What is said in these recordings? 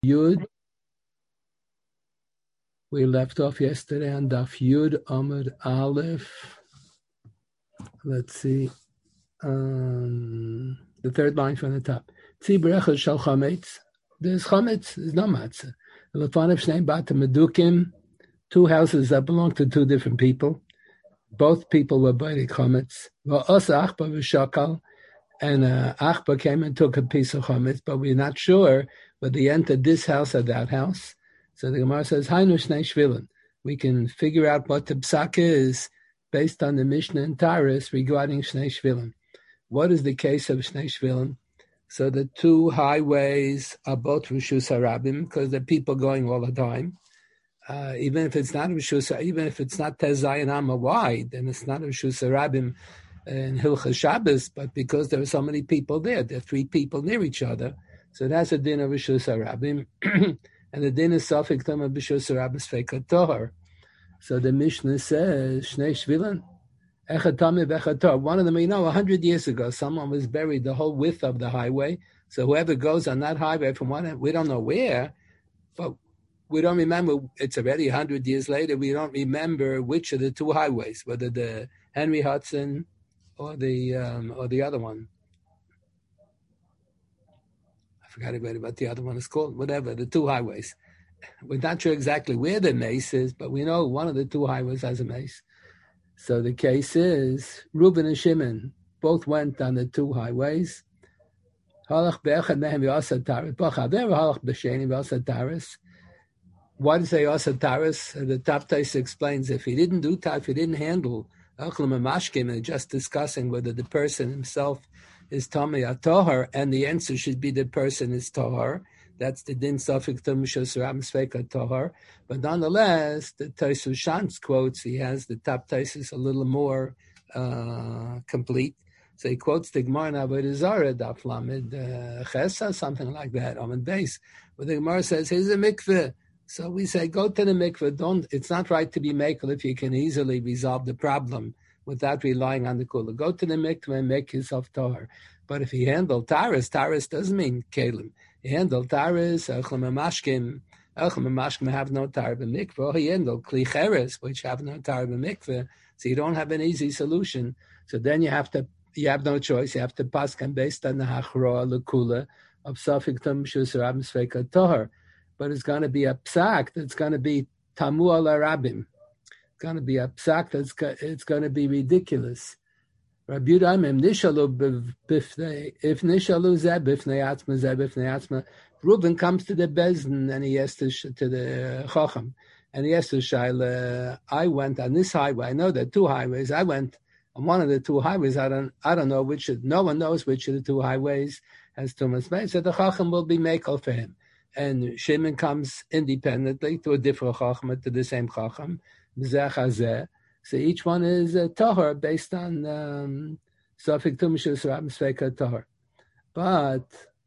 Yud. We left off yesterday on Daf Yud Amud Aleph. Let's see. The third line from the top. Tzi Berechel Shal Chametz. There's Chametz, there's no matzah. Lefanef Shnei Bata Medukim. Two houses that belong to two different people. Both people were buying Chametz. V'osa Achba v'Shakal. And Achba came and took a piece of Chametz, but we're not sure whether he entered this house or that house. So the Gemara says, Hainu Shnei Shvilin. We can figure out what the psak is based on the Mishnah and Taurus regarding Shnei Shvilin. What is the case of Shnei Shvilin? So the two highways are both Rishus Harabim because they're people going all the time. Even if it's not Rishus, even if it's not Tezayin Amma wide, then it's not Rishus Harabim in Hilchas Shabbos, but because there are so many people there are three people near each other. So that's a din of Rishus Harabim. And the din is Safek Tama B'Shus Rabbis Feikat Tohar. So the Mishnah says, Shnei Shvilin, Echad Tami V'Echad Tohar. One of them, 100 years ago, someone was buried the whole width of the highway. So whoever goes on that highway from one end, we don't know where, but we don't remember, it's already 100 years later, we don't remember which of the two highways, whether the Henry Hudson or the other one. I forgot what the other one is called, whatever, the two highways. We're not sure exactly where the mace is, but we know one of the two highways has a mace. So the case is, Reuben and Shimon both went on the two highways. Why do you say Asa Taris? The top taste explains if he didn't do if he didn't handle and just discussing whether the person himself is Tomei Tohar, and the answer should be the person is Tohar. That's the din Safek Tumishos Ram Sveika Tohar. But nonetheless, the Taisus Shantz quotes, he has the top Taisus a little more complete. So he quotes the Gemara in Avodah Zarah, Daf Lamed Chesa, something like that, Amud Beis. But the Gemara says, here's a mikveh. So we say, go to the mikveh. It's not right to be mekel if you can easily resolve the problem without relying on the kula. Go to the mikveh and make yourself tahor. But if he handled taris doesn't mean kelim. He handled taris, echlem mashkim have no tar b'mikveh. He handled kli cheres, which have no tar b'mikveh. So you don't have an easy solution. So then you have no choice. You have to paskan based on the hachroa lekula of safik tam shusarab sveka tahor. But it's going to be a psak that's going to be tamu ala rabim. It's going to be a psak it's going to be ridiculous. Rabbi Yudam nishalu bifnei, if nishalu zeh bifnei atzma, Reuben comes to the bezdin and he asks to the chacham, and he asks to Shaila, I went on this highway. I know there are two highways. I went on one of the two highways. I don't know which. No one knows which of the two highways has Tumas Mei. So the chacham will be mekel for him. And Shimon comes independently to a different chacham, to the same chacham. So each one is a tahor based on Safik Tumishus Ram Sveika tahor. But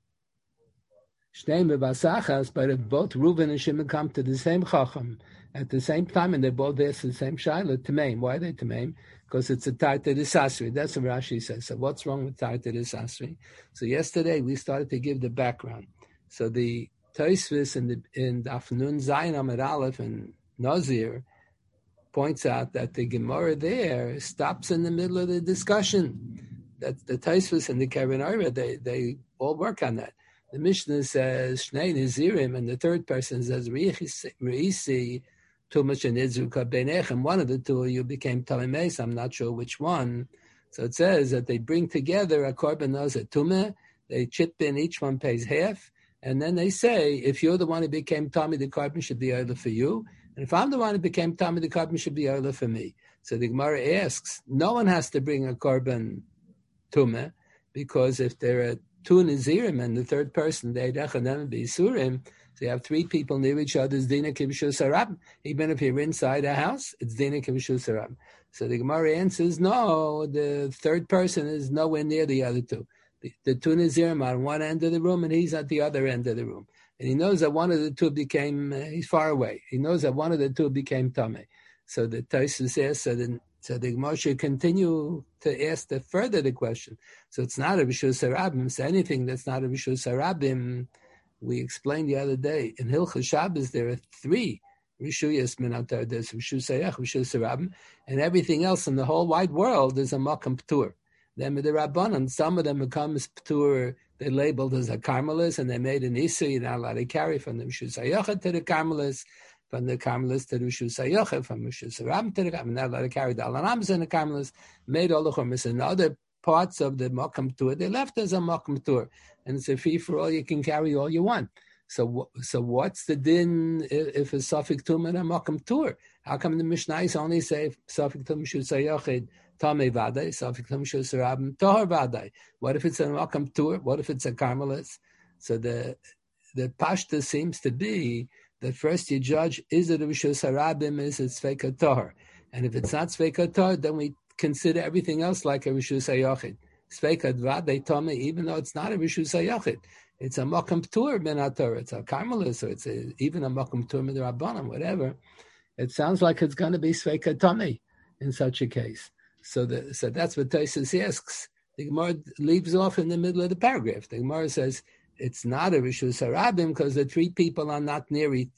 Shnei Mevasachas, but if both Reuben and Shimon come to the same chacham at the same time and they both ask the same shaila, Tameim. Why are they Tameim? Because it's a Tarta Desasri. That's what Rashi says. So what's wrong with Tarta Desasri? So yesterday we started to give the background. So the Tosfos in Daf Nun Zayin Amud Aleph and Nazir points out that the Gemara there stops in the middle of the discussion. That the Tosfos and the Keren Orah, they all work on that. The Mishnah says Shnei Nizirim, and the third person says Reisi Tumash and Nidzuka Beinechem. One of the two of you became Talimes. I'm not sure which one. So it says that they bring together a korban nazir tumah. They chip in, each one pays half. And then they say, if you're the one who became Tommy, the korban should be oila for you. And if I'm the one who became Tommy, the korban should be oila for me. So the Gemara asks, no one has to bring a korban tumah, because if there are two Nazirim and the third person, they dechanem be surim, so you have three people near each other, it's dina kivshus harab. Even if you're inside a house, it's dina kivshus harab. So the Gemara answers, no, the third person is nowhere near the other two. The two Nazirim are on one end of the room and he's at the other end of the room. And he knows that one of the two became, he's far away. He knows that one of the two became Tameh. So the Tosfos says, so the Gemara should continue to ask further the question. So it's not a Rishus Harabim. So anything that's not a Rishus Harabim, We explained the other day, in Hilchos Shabbos, there are 3 Rishuyas min atar. There's Rishu Sayach, Rishu Sarabim, and everything else in the whole wide world is a Makam P'tur. Then with the Rabbanan, some of them become P'tur, they're labeled as a Carmelis, and they made an Issa, you're not allowed to carry from the Rishu Sayach to the Carmelis, from the Carmelis to the Rishu Sayach, from Rishu Sarabim to the Carmelis, not allowed to carry the Alanams and the Carmelis, made all the Chumas, and other parts of the Makam P'tur, they left as a Makam P'tur, and it's a free for all, you can carry all you want. So what's the din if a Safik Tum and a Makam Tur? How come the Mishnayos only say Safik Tum Shu Sayachid Tamei Vadai, Safik Tum Shu Sarabim Tahar Vadai? What if it's a Makam Tur? What if it's a Carmelis? So the Pashta seems to be that first you judge, is it a Rishu Sarabim, is it Sveika Tahar? And if it's not Sveika Tahar, then we consider everything else like a Rishu Sayachid. Sveika Vadai Tamei, even though it's not a Rishu Sayachid. It's a Makam P'tur min HaTorah. It's a Carmelis, or it's even a Makam P'tur min Rabbanan, whatever. It sounds like it's going to be Sveika Tamei in such a case. So that's what Tosfos asks. The Gemara leaves off in the middle of the paragraph. The Gemara says it's not a Rishus Harabim because the 3 people are not near each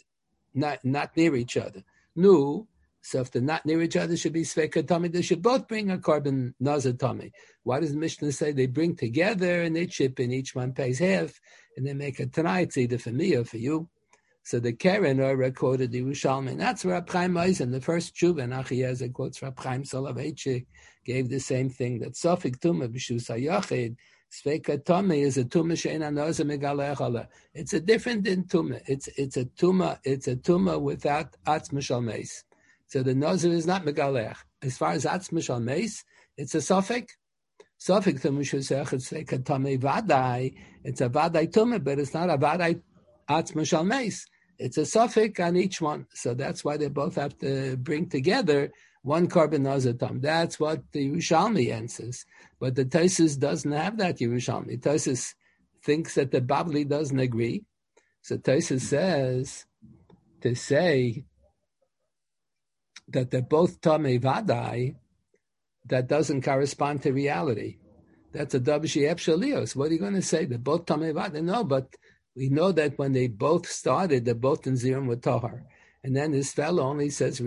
other. No. So if they're not near each other, should be Sveika Tamei. They should both bring a korban nazir Tamei. Why does the Mishnah say they bring together and they chip and each one pays half and they make a tanai? It's either for me or for you. So the Keren are quoted the Yerushalmi. And that's where Rab Chaim Eisen, the first Tshuva, and Achiezer quotes Rab Chaim Soloveitchik, gave the same thing, that Sofik Tumah B'Shus HaYachid, Sveika Tamei is a Tumah She'ena Nazir Megalech Aleh. It's a different than Tumah. It's a Tumah without Atz Mishal Meis. So the Nazir is not Megalech. As far as Atz Mishal Meis, it's a Sofik. Sofik Tumah Shusech, it's Sveika Tamei Vadai. It's a Vadai Tumah, but it's not a Vadai Atz Mishal Meis. It's a Sofik on each one. So that's why they both have to bring together one korban nazir tam. That's what the Yerushalmi answers. But the Tosfos doesn't have that Yerushalmi. Tosfos thinks that the Babli doesn't agree. So Tosfos says to say that they're both Tamei Vadai, that doesn't correspond to reality. That's a Davishi Epshalios. What are you going to say? They're both Tamei Vadai? No, but we know that when they both started, they're both in Zirim with Tahar. And then this fellow only says,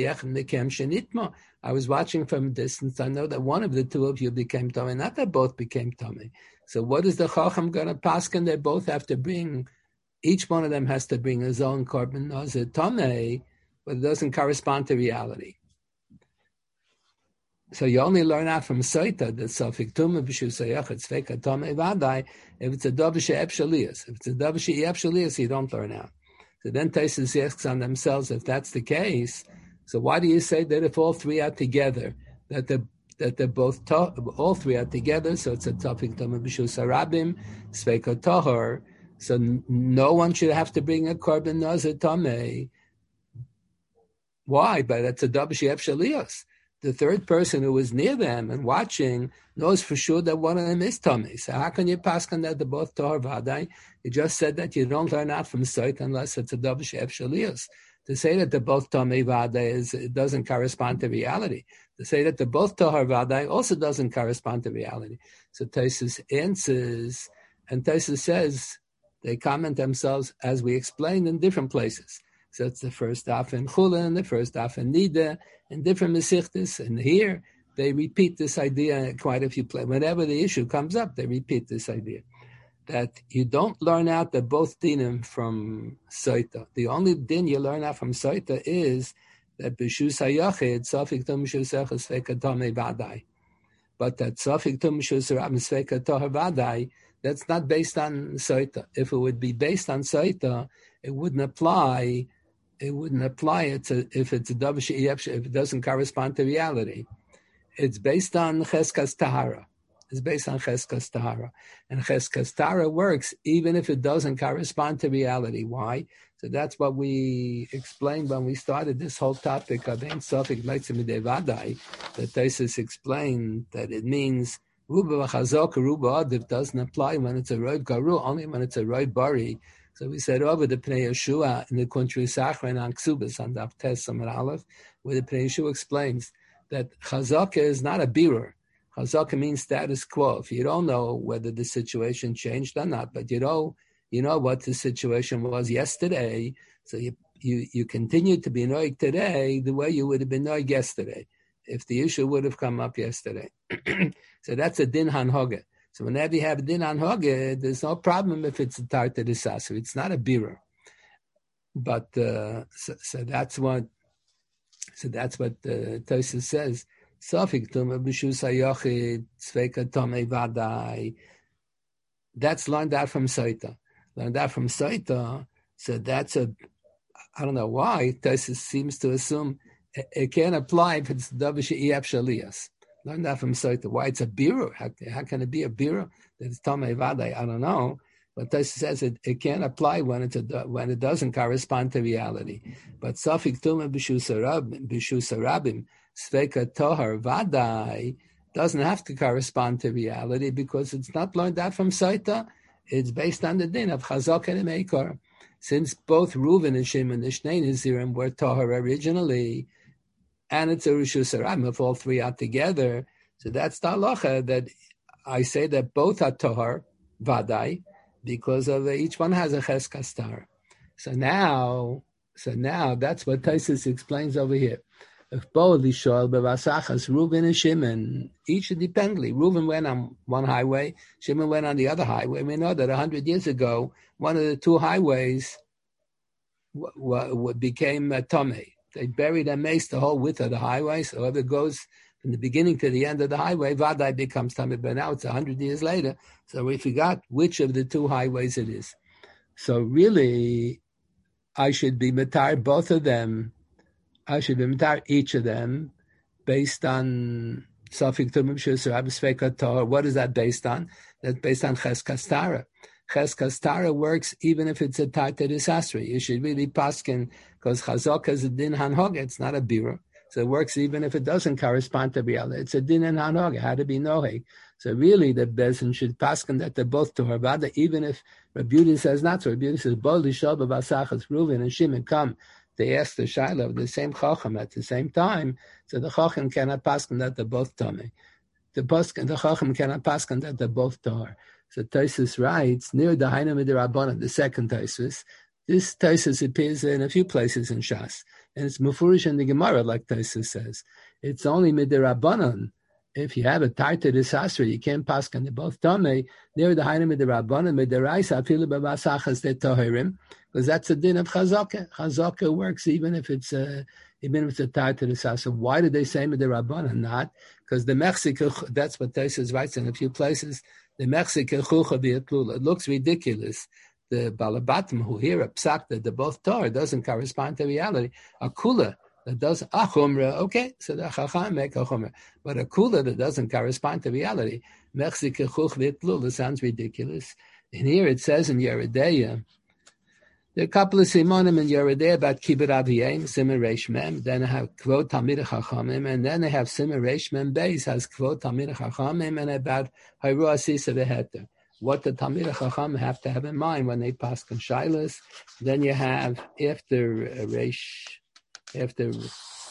I was watching from a distance. I know that one of the 2 of you became Tamei, not that both became Tamei. So what is the Chacham going to paskin? They both have to bring, each one of them has to bring his own korban nazir Tamei, but it doesn't correspond to reality. So you only learn out from Soita that Sofik Tumah B'Shus HaYachid Sveika Tamei Vadai if it's a Davish Epshalias. If it's a Davish Epshalias, you don't learn out. So then Tosfos asks on themselves, if that's the case, so why do you say that if all 3 are together, that they're both all 3 are together? So it's a Sofik Tumah B'Shus HaRabim Sveika Tahor. So no one should have to bring a korban nazir Tamei. Why? But that's a Davish Epshalias. The 3rd person who was near them and watching knows for sure that one of them is Tamei. So how can you pass on that they're both Tahor Vadai? You just said that you don't learn out from Soit unless it's a Davish Epshalias. To say that they're both Tamei Vadai it doesn't correspond to reality. To say that they're both Tahor Vadai also doesn't correspond to reality. So Tosfos answers, and Tosfos says, they comment themselves as we explained in different places. So it's the first daf in Chulin, the first daf in Nida, and different Mesichtis. And here, they repeat this idea quite a few places. Whenever the issue comes up, they repeat this idea. That you don't learn out the both dinim from Soita. The only din you learn out from Soita is that B'Shus HaYachid, Sofik Tum B'Shus HaYachid Sveika Tamei Vadai. But that Sofik Tum B'Shus HaRabim Sveika Tahor Vadai, that's not based on Soita. If it would be based on Soita, it wouldn't apply. It wouldn't apply it if it's a Davish Epshalias, if it doesn't correspond to reality. It's based on Cheskas Tahara. It's based on Cheskas Tahara. And Cheskas Tahara works even if it doesn't correspond to reality. Why? So that's what we explained when we started this whole topic of Ein Sofik Meitzim Midei Vadai, that Tosfos explained that it means Ruba Chazok, Ruba Adiv doesn't apply when it's a Roiv Garu, only when it's a Roiv Bari. So we said over the Pnei Yeshua in the country Sachrin on Ksubas on Daf Tes Samar Aleph, where the Pnei Yeshua explains that Chazaka is not a birur. Chazaka means status quo. If you don't know whether the situation changed or not, but you know you know what the situation was yesterday, so you continue to be noig today the way you would have been noig yesterday if the issue would have come up yesterday. So that's a din hanhoge. So whenever you have a din hanhoge, there's no problem if it's a tarta disaster. It's not a birur. But so that's what Tosfos says. Sofik tuma b'shus hayochid tzveika tomei vadai. That's learned out from Saita. So that's I don't know why Tosfos seems to assume it can't apply if it's davar she'ef shalias. Learn that from Saita. Why it's a birur? How can it be a birur that it's tomei vadai? I don't know. But Tosfos says it can't apply when it doesn't correspond to reality. But safik tuma b'shus harabim sveka tohar vadai doesn't have to correspond to reality because it's not learned out from Saita. It's based on the din of chazak and meikar. Since both Reuven and Shimon, the Shnei Nazirim, were tohar originally, and it's a rishus harabim if all three are together. So that's the halacha that I say that both are tohar vadai, because of each one has a ches kastar. So now that's what Tosfos explains over here. If both Lishol bevasachas Reuven and Shimon, each independently, Reuven went on one highway, Shimon went on the other highway. We know that 100 years ago, one of the two highways became Tomei. They buried and maced the whole width of the highway. So whoever goes from the beginning to the end of the highway, Vadai becomes Tomei. But now it's 100 years later, so we forgot which of the two highways it is. So really, I should be matar both of them. I should be matar each of them based on Safik Tumim Shusar Abisveka Torah. What is that based on? That's based on Ches Kastara. Ches Kastara works even if it's a Tarta Disasri. You should really paskin because Chazok is a din hanhog. It's not a birur. So it works even if it doesn't correspond to reality. It's a din and hanhog. It had to be noheg. So really the Bezin should paskin that they're both to her vada, even if Rabbi Yudin says not so. Rabbi Yudin says, Bo Lishol b'vasachas Reuven and Shimon come. They ask the Shaila of the same Chacham at the same time, so the Chacham cannot paskin that they're both Tomei. The Chacham cannot paskin that they're both Tor. So Tosfos writes, near the Haina Midirabbanan, the second Tosfos, this Tosfos appears in a few places in Shas, and it's Mufurish in the Gemara, like Tosfos says. It's only Midirabbanan. If you have a Tarta Disasri, you can't paskin they're both Tomei. Near the Haina Midirabbanan, Midiraisa, Afilu B'Vasachas de Tohirim, because that's a din of Chazaka. Chazaka works even if it's a Tarta Disasri. Why did they say Midirabbanan? Not because the Mexico. That's what Tosfos writes in a few places. The Mexico chucha v'yatlula. It looks ridiculous. The Balabatim who hear a psak that they're both Torah doesn't correspond to reality. A kula that does a chumra, okay, so the chacham make a chumra. But a kula that doesn't correspond to reality, Mexico chucha v'yatlula, sounds ridiculous. And here it says in Yeredeya, there are a couple of simonim in Yeredeya about kibbut aviyim, siman reish mem. Then I have kvod talmidei chachamim, and then I have siman reish mem beis has kvod talmidei chachamim, and about hayru asisa v'heter. What the talmidei chacham have to have in mind when they paskin shailas. Then you have after those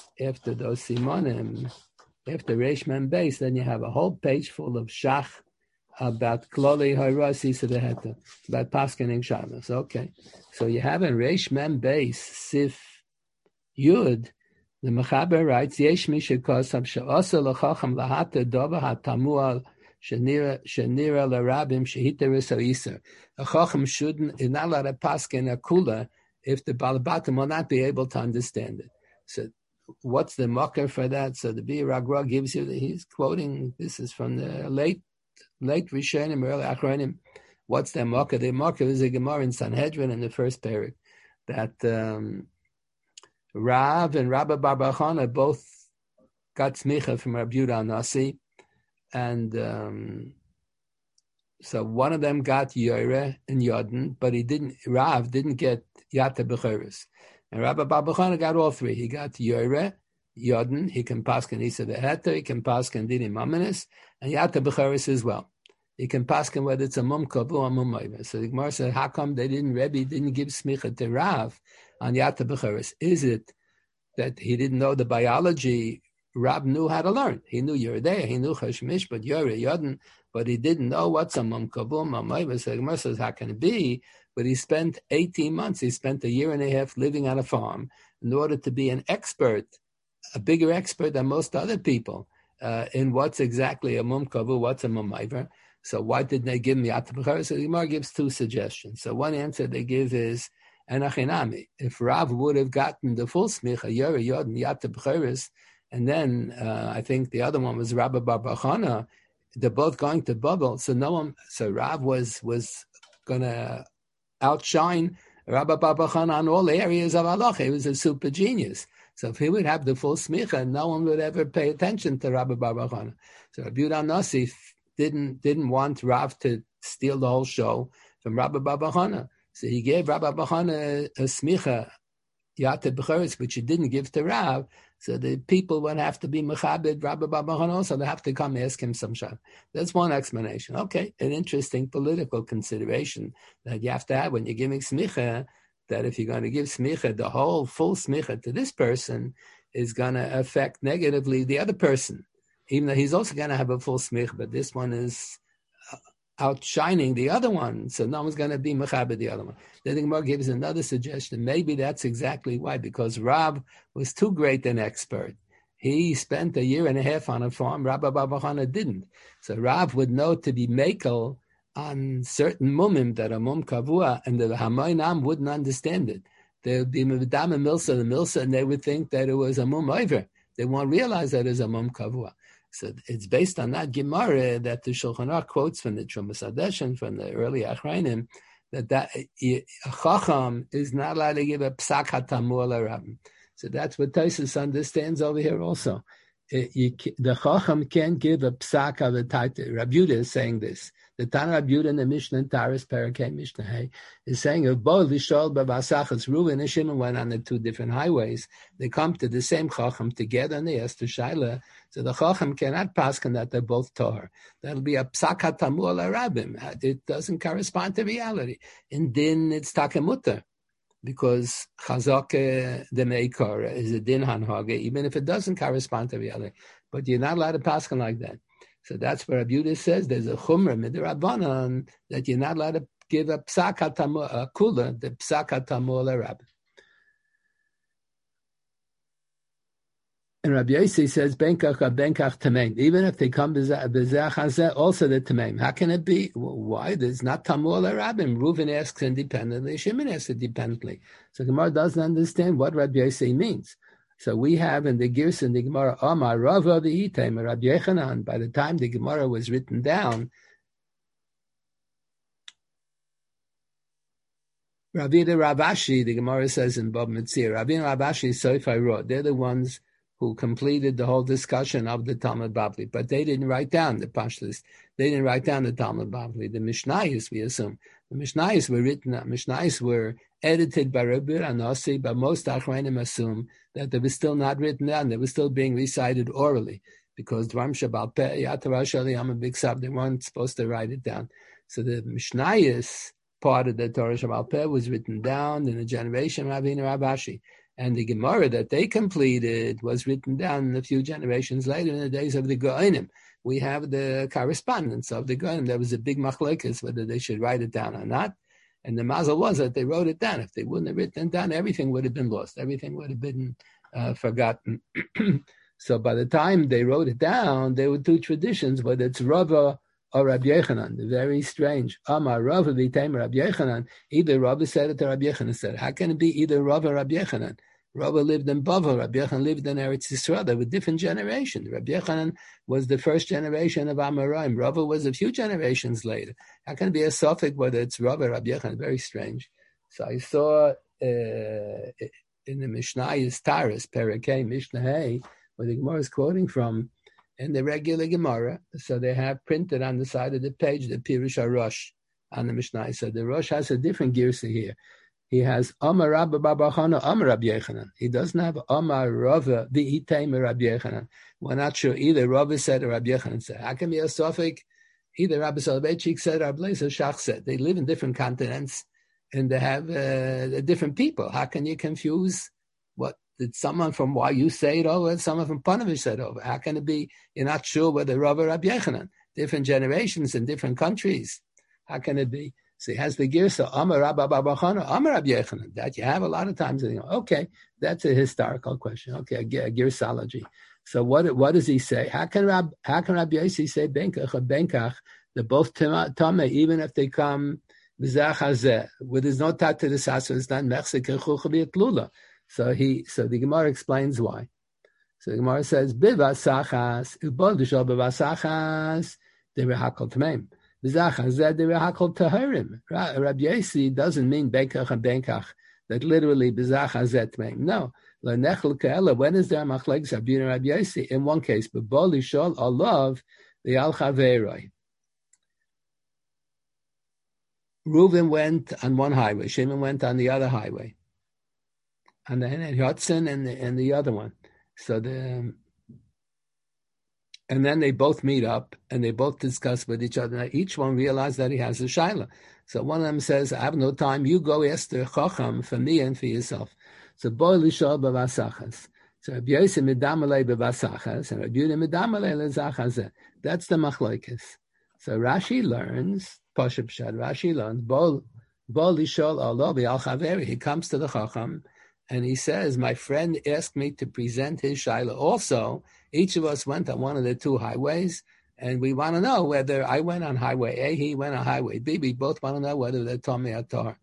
simonim, after reish mem beis, then you have a whole page full of shach about kloli hayru asisa v'heter, about paskin shailas. Okay. So you have a Reish Mem Beis Sif Yud. The Mechaber writes, Yesh Misha Kosam She'osa L'Chacham Lahata Dova HaTamual Shenira L'Rabim Shehiteris Ha'Yisr. A Chacham is not allowed to paskin a kula if the Balabatim will not be able to understand it. So what's the mocker for that? So the Bir Agra gives you, he's quoting, this is from the late Rishonim, early Achronim. What's the Makkah? The Makkah is a Gemara in Sanhedrin in the first parak that Rav and Rabbi Bar Bar Chana both got smicha from Rabbi Yehuda Nasi, and so one of them got Yoreh and Yodin, but Rav didn't get Yata B'cheres. And Rabbi Bar Bar Chana got all three. He got Yoreh, Yodin, he can paskin Isa V'Heter, he can paskin Dini Mamanis, and Yata B'cheres as well. You can paskin whether it's a mumkav or a mumayva. So the Gemara said, how come Rebbe didn't give smicha to Rav on Yata B'cheres? Is it that he didn't know the biology Rab knew how to learn. He knew Yeridea, he knew Chashmish, but Yore Yodin, but he didn't know what's a Mum Kabul, Mamayva. So the Gemara says, how can it be? But he spent 18 months, he spent a year and a half living on a farm in order to be an expert, a bigger expert than most other people in what's exactly a Mum Kabul, what's a Mamayva. So why didn't they give him Yata B'cheres? So the Gemara gives two suggestions. So one answer they give is, Enachinami. If Rav would have gotten the full smicha, Yore Yod and Yata B'cheres, and then I think the other one was Rabbi Bar Bachana, they're both going to bubble. So so Rav was going to outshine Rabbi Bar Bachana on all areas of halacha. He was a super genius. So if he would have the full smicha, no one would ever pay attention to Rabbi Bar Bachana. So Rabbi Yehuda Nasi didn't want Rav to steal the whole show from Rabbi Bar Bachana. So he gave Rabbi Bachana a smicha, Yata B'cheres, which he didn't give to Rav. So the people would have to be mechabed Rabbi Bar Bachana also. They have to come ask him some shot. That's one explanation. Okay, an interesting political consideration that you have to have when you're giving smicha, that if you're going to give smicha, the whole full smicha to this person is going to affect negatively the other person. Even though he's also going to have a full smicha, but this one is outshining the other one, so no one's going to be mechabed the other one. Then the Gemara gives another suggestion. Maybe that's exactly why, because Rav was too great an expert. He spent a year and a half on a farm. Rabbi Bar Bachana didn't. So Rav would know to be mekel on certain mumim that are mum kavua, and the Hamoinam wouldn't understand it. They would be medam and milsa, and they would think that it was a mum over. They won't realize that it's a mum kavua. So it's based on that Gemara that the Shulchan Aruch quotes from the Trumas Hadeshen, from the early Achrayim, that a Chacham is not allowed to give a psak hatamur l'Rabbim. So that's what Tosfos understands over here also. The Chacham can't give a psak of a taita. Rabbi Yehuda is saying this. The Tana Rabbi Yehuda in the Mishnah in Taras Parakeh Mishnah Hey is saying if Bo Lishol B'Vasachas Reuven and Shimon went on the two different highways, they come to the same Chacham together and they ask the Shaila. So the Chacham cannot paskin that they're both Torah. That'll be a psak hatamur l'Rabbim. It doesn't correspond to reality. In Din it's takemutter, because Chazak the Meikar is a Din Hanhage, even if it doesn't correspond to reality. But you're not allowed to paskin like that. So that's where Rabbi Yehuda says there's a chumrah midrabanan that you're not allowed to give a psak hatamur, a kula, the psak hatamur l'Rabbim. And Rabbi Yossi says benkach tamein. Even if they come b'zeh also the tamein. How can it be? Why? There's not tamur l'Rabbim. Reuven asks independently. Shimon asks independently. So Gemara doesn't understand what Rabbi Yossi means. So we have in the Girs in the Gemara, Amar Rava v'Item, Rabbi Yechanan. By the time the Gemara was written down, Ravina Ravashi, the Gemara says in Bab Metzir, Ravina Ravashi, Soifai Rod, they're the ones who completed the whole discussion of the Talmud Bavli, but they didn't write down the Pashtus. They didn't write down the Talmud Bavli. The Mishnayos, we assume. The Mishnayos were written, Mishnayos were edited by Rabbi Anasi, but most Achrayim assume that they were still not written down. They were still being recited orally, because Dvarim Shabal Peh, Yatavah Shaliyam, a big sub, they weren't supposed to write it down. So the Mishnayos part of the Torah Shabal Peh was written down in the generation of Ravina Ravashi. And the Gemara that they completed was written down a few generations later in the days of the Goinim. We have the correspondence of the Goinim. There was a big machlokes whether they should write it down or not. And the mazel was that they wrote it down. If they wouldn't have written it down, everything would have been lost. Everything would have been forgotten. So by the time they wrote it down, there were two traditions, whether it's Rava or Rabbi Yechanan. Very strange. Amar Rava v'Item Rabbi Yechanan. Either Rava said it or Rabbi Yechanan said it. How can it be either Rava or Rabbi Yechanan? Rava lived in Bavel, Rabbi Yechanan lived in Eretz Yisrael. They were different generations. Rabbi Yechanan was the first generation of Amoraim. Rava was a few generations later. How can it be a suffix whether it's Rava or Rabbi Yechanan? Very strange. So I saw in the Mishnayos Taras, Parakeh, Mishnah Hey, where the Gemara is quoting from, in the regular Gemara. So they have printed on the side of the page the Pirush HaRosh on the Mishnah. So the Rosh has a different girsa here. He has Amar Rabba Bar Bachana, Amar Rabbi Yechanan. He doesn't have Amar Rava v'Item Rabbi Yechanan. We're not sure either Rava said or Rabbi Yechanan said. How can be a suffix? Either Rabbi Soloveitchik said or Blazer Shach said. They live in different continents and they have different people. How can you confuse what did someone from why you say it over and someone from Panovich said it over? How can it be you're not sure whether Rav or Rabbi Yechanan? Different generations in different countries. How can it be? So he has the girsa, Amar Rabba Barbachana, Amar Rabbi Yechanan. That you have a lot of times. Okay, that's a historical question. Okay, a girsology. So what does he say? How can Rabbi Yossi say Benkach or Benkach? They're both Tameh, even if they come B'zach where there's no tat to the sasa, it's not Mechzik and Chuchabi Lula. So the Gemara explains why. So the Gemara says, Bivasachas, Ubodishal Bivasachas, they were Hakol Tmeim. B'zach they were Hakol Taharim. Rabbi Yossi doesn't mean Benkach and Benkach, that literally B'zach Tmeim. No. When is there Machlekes Rabbi and Rabbi Yossi? In one case, but Bolishal Alav, the Al Chaveroi. Reuven went on one highway, Shimon went on the other highway, and then Yotzin and the other one. So and then they both meet up and they both discuss with each other. Now, each one realized that he has a shaila. So one of them says, "I have no time. You go ask the chacham for me and for yourself." So boy lishol b'vasachas. So Rabbi Yossi midamalei b'vasachas and Rabbi Yehuda midamalei lezachas. That's the machlokes. So Rashi learns. Pashup Shad Rashi learns Bol Lishol Allah Al Chaveri. He comes to the Chacham and he says, "My friend asked me to present his shaila. Also, each of us went on one of the two highways, and we want to know whether I went on highway A, he went on highway B. We both want to know whether they're Tomei Atar."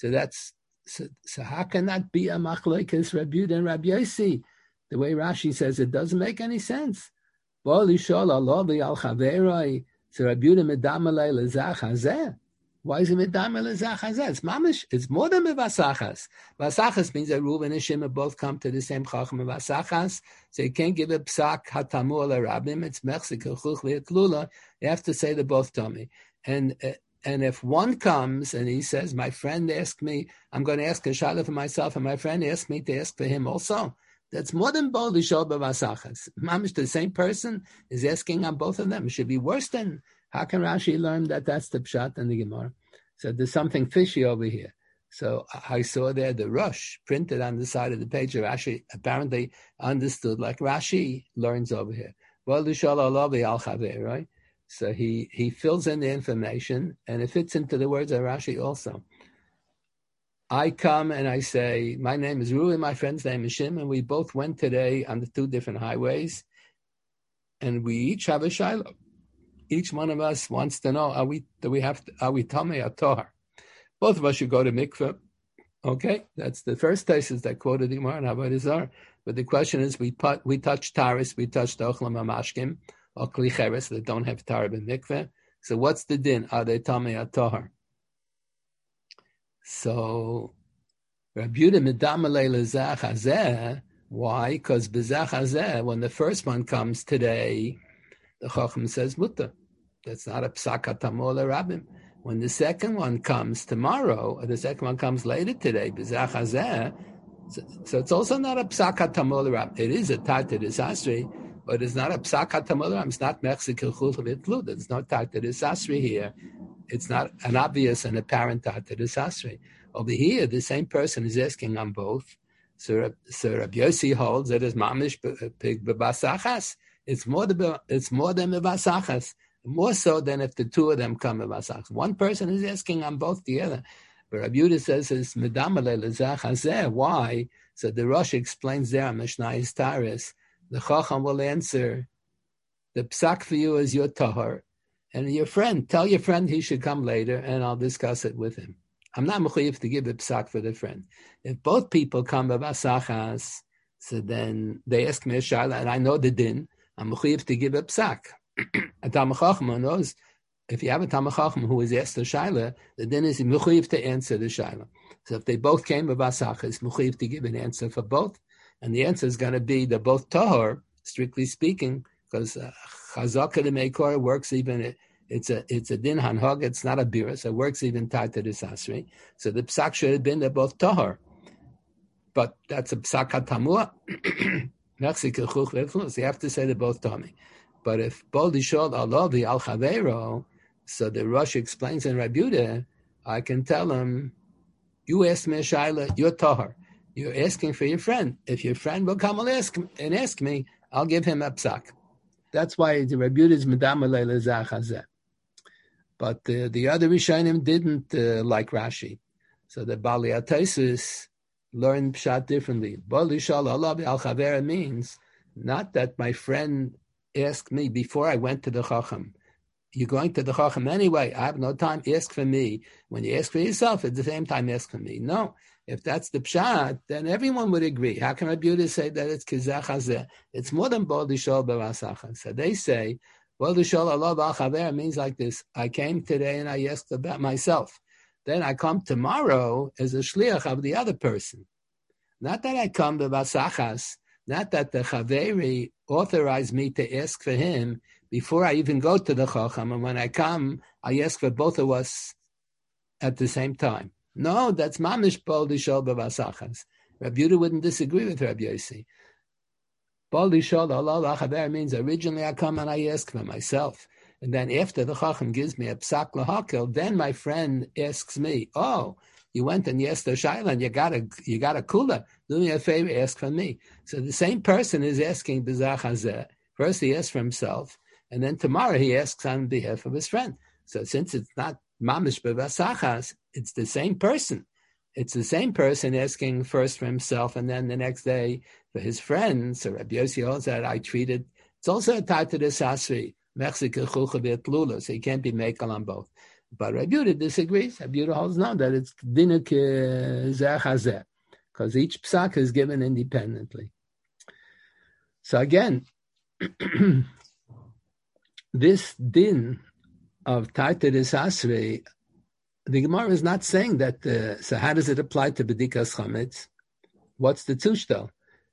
So how can that be a machlokes Rabbi Yehuda and Rabbi Yossi? The way Rashi says it doesn't make any sense. Bol Lishol Allah Al Chaveri. So Rabbi Yehuda medamalei lezach hazeh. Why is it medamalei lezach hazeh? It's mamish. It's more than mevasachas. Vasachas means that Reuven and Shimon both come to the same chacham mevasachas. So you can't give a psak hatamur lerabim. It's mechzik chuch li'etlula. You have to say they're both tummy. And if one comes and he says, "My friend asked me, I'm going to ask a shaila for myself, and my friend asked me to ask for him also." That's more than Bol Lishol b'vasachas. Mamish, the same person is asking on both of them. It should be worse than. How can Rashi learn that that's the pshat and the Gemara? So there's something fishy over here. So I saw there the Rush printed on the side of the page. Rashi apparently understood like Rashi learns over here. Bol Lishol alavi al chaver, right? So he fills in the information and it fits into the words of Rashi also. I come and I say, "My name is Reuven, my friend's name is Shim, and we both went today on the two different highways, and we each have a shiloh. Each one of us wants to know, are we Tomei Atar? Both of us should go to mikveh." Okay, that's the first thesis that quoted the Gemara and Avodah Zarah. But the question is, we touch taris, we touch the ochlam hamashkim, or kli cheres that don't have tar in mikveh. So what's the din? Are they Tomei Atar? So, Rabbi Yehuda medamalei lezach hazeh. Why? Because b'zach hazeh, when the first one comes today, the Chacham says mutter. That's not a psak hatamor lerabim. When the second one comes tomorrow, or the second one comes later today, b'zach hazeh, so it's also not a psak hatamor lerabim. It is a tat to the sasri, but it's not a psak hatamor lerabim. It's not mechzik chuch v'tlu. There's no tat to the sasri here. It's not an obvious and apparent tat to the sasri. Over here, the same person is asking on both. So Rabbi Yossi holds that it's mamish b'vasachas. It's more than b'vasachas. More so than if the two of them come b'vasachas. One person is asking on both together. But Rabbi Yehuda says it's medamalei lezach hazeh. Why? So the Rosh explains there, Mishnah Taris. The Chacham will answer, the psak for you is your tahor. And tell your friend he should come later, and I'll discuss it with him. I'm not mechuyev to give a psak for the friend. If both people come b'vasachas, so then they ask me a shaila, and I know the din, I'm mechuyev to give a psak. A Talmid Chacham knows, if you have a Talmid Chacham who is asked a shaila, the din is mechuyev to answer the shaila. So if they both came b'vasachas, mechuyev to give an answer for both, and the answer is going to be they're both tahor, strictly speaking, because Chazaka the Meikor works even, it's a din hanhog, it's not a bira, so it works even tied to the sasri. So the psak should have been they're both tahor. But that's a psak hatamua. So you have to say they're both tummy. But if Bol Lishol alavi al chavero, so the Rosh explains in Rabbi Yehuda, I can tell him, you asked me a shaila, you're tahor. You're asking for your friend. If your friend will come and ask me, I'll give him a psak. That's why the Rabbi Yehuda is medama le'lezach hazeh. But the other Rishonim didn't like Rashi. So the Bali Ataisus learned Pshat differently. Bali Shal Allah al Chavera means not that my friend asked me before I went to the Chacham. You're going to the Chacham anyway. I have no time. Ask for me. When you ask for yourself, at the same time, ask for me. No. If that's the Pshat, then everyone would agree. How can Rabbi Yehuda say that it's Kizach Hazeh? It's more than Bali Shal B'Vasacha. So they say, Bali Shal Allah al Chavera means like this. I came today and I asked about myself. Then I come tomorrow as a shliach of the other person. Not that I come to Vasachas, not that the Chaveri authorized me to ask for him before I even go to the Chacham. And when I come, I ask for both of us at the same time. No, that's Mamish Bal Dishol B'Vasachas. Rabbi Yehuda wouldn't disagree with Rabbi Yossi. Bal Dishol Allah Chaver means originally I come and I ask for myself. And then after the Chacham gives me a psak lahakel, then my friend asks me, oh, you went and asked the Shaila and you got a kula. Do me a favor, ask for me. So the same person is asking b'zach hazeh. First he asks for himself, and then tomorrow he asks on behalf of his friend. So since it's not mamish b'vasachas, it's the same person. It's the same person asking first for himself, and then the next day for his friend. So Rabbi Yossi holds that I treated. It's also a type to the sasri. So he can't be mekel on both. But Rabbi Yehuda disagrees. Rabbi Yehuda holds no, that it's dinuk zeh hazeh, because each psak is given independently. So again, this din of Taitadis Asri, the Gemara is not saying that. So how does it apply to B'dikas Chametz? What's the tushtel?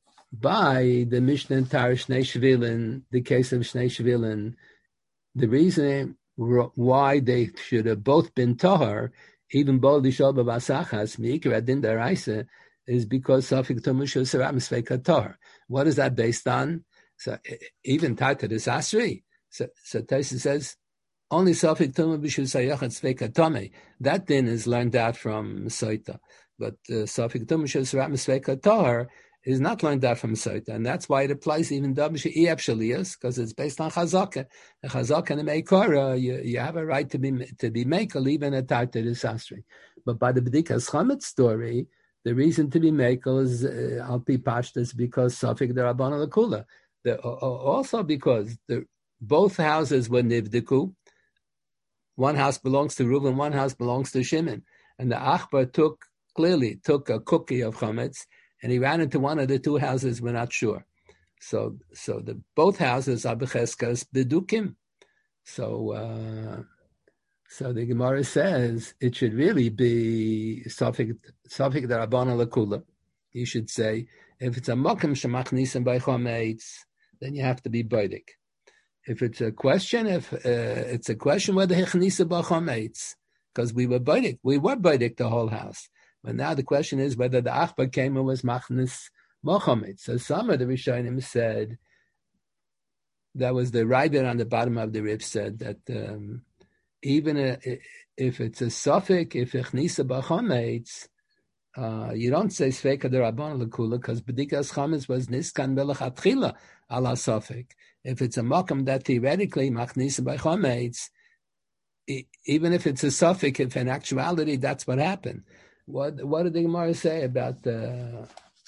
By the Mishnah and Tarish Shnei Shvilin, the case of Shnei Shvilin, the reason why they should have both been tahar, even Bal Dishol B'Vasachas, Mi'ikra Din Daraisa, is because Safik Tomusha Saram Sveika tahar. What is that based on? So even Taitadis Asri. So Taisa says, only Safik Tomusha Sayachat Sveika Tome. That din is learned out from Soita. But Safik Tomusha Saram Sveika tahar is not learned that from Soita, and that's why it applies even because it's based on Chazaka. The Chazaka and the Meikora, you have a right to be Mekel even at Tartaris Asri. But by the B'dikas Chametz story, the reason to be Mekel is Alpi Pashtas because Safik the Rabbana Lakula. Also because both houses were Nivdiku. One house belongs to Reuven, one house belongs to Shimon, and the Achbar took a cookie of Chametz, and he ran into one of the two houses. We're not sure. So both houses are becheskas bedukim. So the Gemara says it should really be safik darabana lakula. You should say if it's a makom shemachnisim by chametz, then you have to be baidik. If it's a question, whether hechnisa by chametz, because we were baidik the whole house. But now the question is whether the Achbar came and was Machnis Mohammed. So some of the Rishonim said, that was the Raibir on the bottom of the rib said that even if it's a suffix, if Echnisa B'Chametz, you don't say Sveika de Rabban L'Kula because B'dikas Chametz was Niskan Belachatchila ala suffix. If it's a Makam that theoretically Machnisa B'Chametz, even if it's a suffix, if in actuality that's what happened. What did the Gemara say about the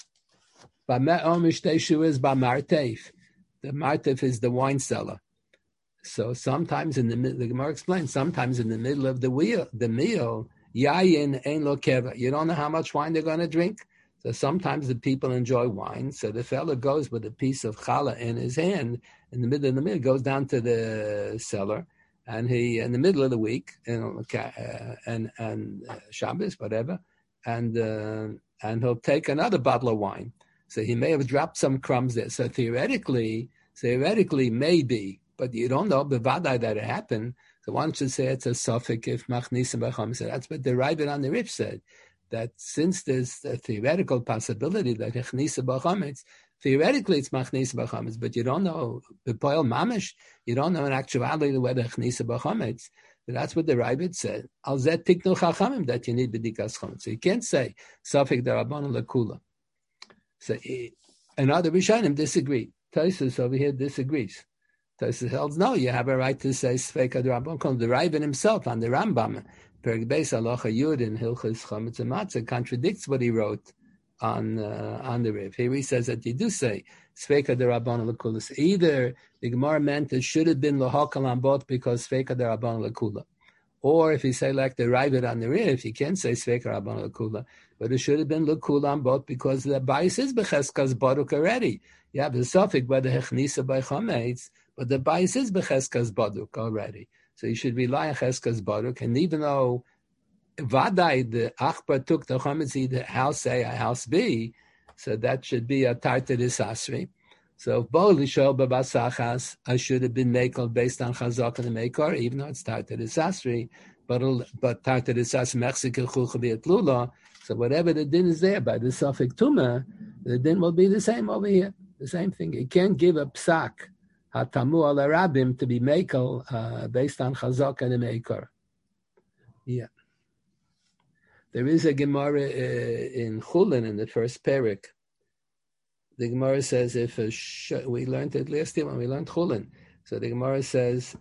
Marteif? The Marteif is the wine cellar. So sometimes the Gemara explains, sometimes in the middle of the meal, yayin ein lo keva. You don't know how much wine they're going to drink. So sometimes the people enjoy wine. So the fellow goes with a piece of challah in his hand in the middle of the meal, goes down to the cellar. And he, in the middle of the week, and Shabbos, whatever, and he'll take another bottle of wine. So he may have dropped some crumbs there. So theoretically, maybe, but you don't know bevadai that it happened. So one should say it's a suffix if machnisim b'cham. So that's what the Raibir on the Rif said, that since there's a theoretical possibility that echnisa b'chametz, theoretically it's machnisim b'chametz, but you don't know b'poel mamish. You don't know in actuality whether echnisa b'chametz. That's what the Raibit said. Al zet tiknu chachamim that you need b'dikas chametz. So you can't say safik darabban lekula. So, and other Rishonim disagree. Tosfos over here disagrees. Tosfos holds, no, you have a right to say Sveika D'Rabbanan. The Raven himself on the Rambam, Perek Beis Halacha Yud in Hilchos Chametz and Matzah, contradicts what he wrote on the Riv. Here he says that you do say Sveika D'Rabbanan L'Kulas. Either the Gemara meant it should have been L'Hakal on both because Sveika D'Rabbanan L'Kula. Or if you say like the Ravid on the Riv, you can say Sveika D'Rabbanan L'Kula. But it should have been L'Kula on both because the bias is Becheskas Baruch already. You have the suffix by the Hechnisa by Chametz, but the bias is Becheskas Baruch already. So you should rely on Cheskas Baruch. And even though Vadai, the Achbar took the Chametz, either house A or house B, so that should be a Tartaris Asri. So if Bo Lishol Babasachas, I should have been Mekel based on Chazak and the Mekar, even though it's Tartaris Asri, but Tartaris Asri Mexican Chuchavi at Lula. So whatever the din is there by the suffix Tuma, the din will be the same over here. The same thing. You can't give a psak hatamu al arabim to be mekel based on chazak and a meikar. Yeah. There is a Gemara in Chulin in the first parak. The Gemara says if we learned it last year when we learned Chulin. So the Gemara says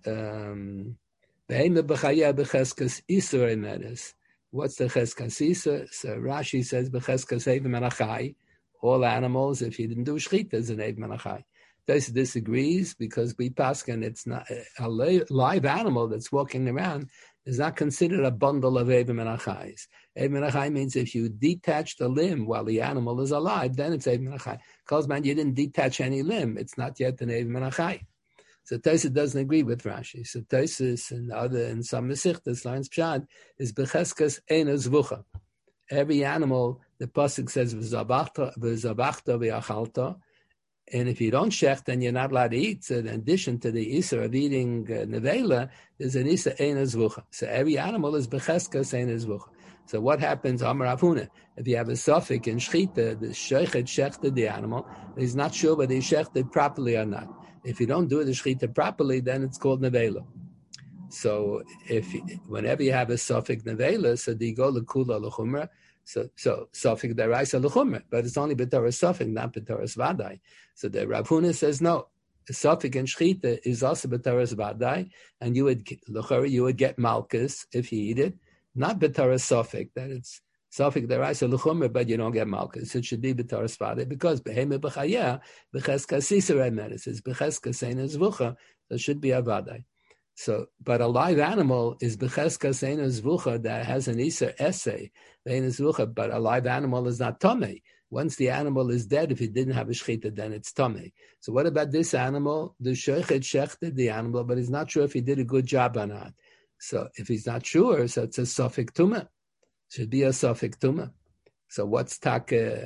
what's the cheskas isur? So Rashi says b'cheskas eivim anachai. All animals, if you didn't do shchita, is an eivim anachai. This disagrees because we paskin it's not a live animal that's walking around is not considered a bundle of eivim anachais. Eivim anachai means if you detach the limb while the animal is alive, then it's eivim anachai. Because man, you didn't detach any limb, it's not yet an eivim anachai. So Tosfos doesn't agree with Rashi. So Tosfos and some Mesichtas learns Pshad is becheskas ein azvucha. Every animal, the pasuk says v'zabachta v'achalta, and if you don't shech, then you're not allowed to eat. So in addition to the isur of eating nevela, there's an isur ein azvucha. So every animal is becheskas ein azvucha. So what happens, Amar Rav Huna, if you have a suffix in shchita, the sheichet shechted the animal, he's not sure whether he shechted properly or not. If you don't do the shechita properly, then it's called nevela. So whenever you have a suffix nevela, so do you go l'kula l'chumra? So suffix deraisa l'chumra, but it's only b'toras suffix, not b'toras vadai. So the Rav Huna says no. A suffix in shechita is also b'toras vadai, and you would get malchus if you eat it, not b'toras suffix. That it's suffix deraisa l'chumra, but you don't get malchus. It should be b'toras vadai because behema b'chayah b'cheskas isur emeres is b'cheskas ein azvucha. So it should be a vadai. So, but a live animal is b'cheskas ein azvucha that has an isur essay, ein azvucha, but a live animal is not tamei. Once the animal is dead, if it didn't have a shechita, then it's tamei. So what about this animal? The sheichet shechted the animal, but he's not sure if he did a good job or not. So if he's not sure, so it's a suffix tuma. Should be a suffix tuma. So what's taka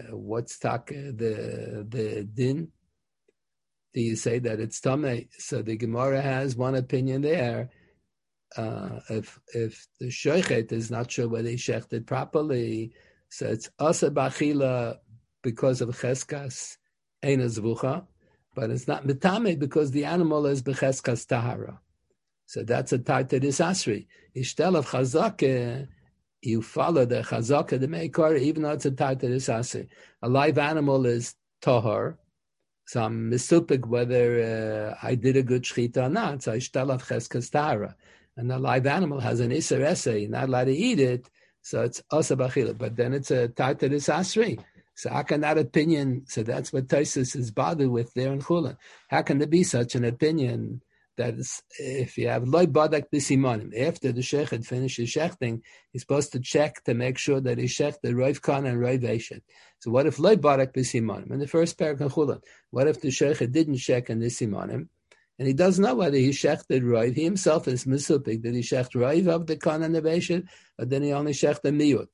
the din? Do you say that it's tamei? So the Gemara has one opinion there. If the sheichet is not sure whether he shechted properly, so it's asa b'achila because of cheskas ein azvucha, but it's not mitame because the animal is b'cheskas tahara. So that's a tartaris asri. Ishtel of chazaka, you follow the chazaka, the meikar, even though it's a tartaris asri. A live animal is tahar. So I'm misupik whether I did a good shechita or not. So I shtel of cheskas tahara. And the live animal has an iser essay, you're not allowed to eat it, so it's asa b'achila. But then it's a tartaris asri. So how can that opinion, so that's what Tosfos is bothered with there in Chulin. How can there be such an opinion that is, if you have loy badak b'simonim, after the sheikh finishes shechting, he's supposed to check to make sure that he shechted roiv kan and roiv eshet. So what if loy badak b'simonim? In the first parak in Chulin, what if the sheikh didn't check in the simonim, and he doesn't know whether he shechted roiv, he himself is misupik, did he shecht roiv of the kan and the eshet, or then he only shecht the miyut?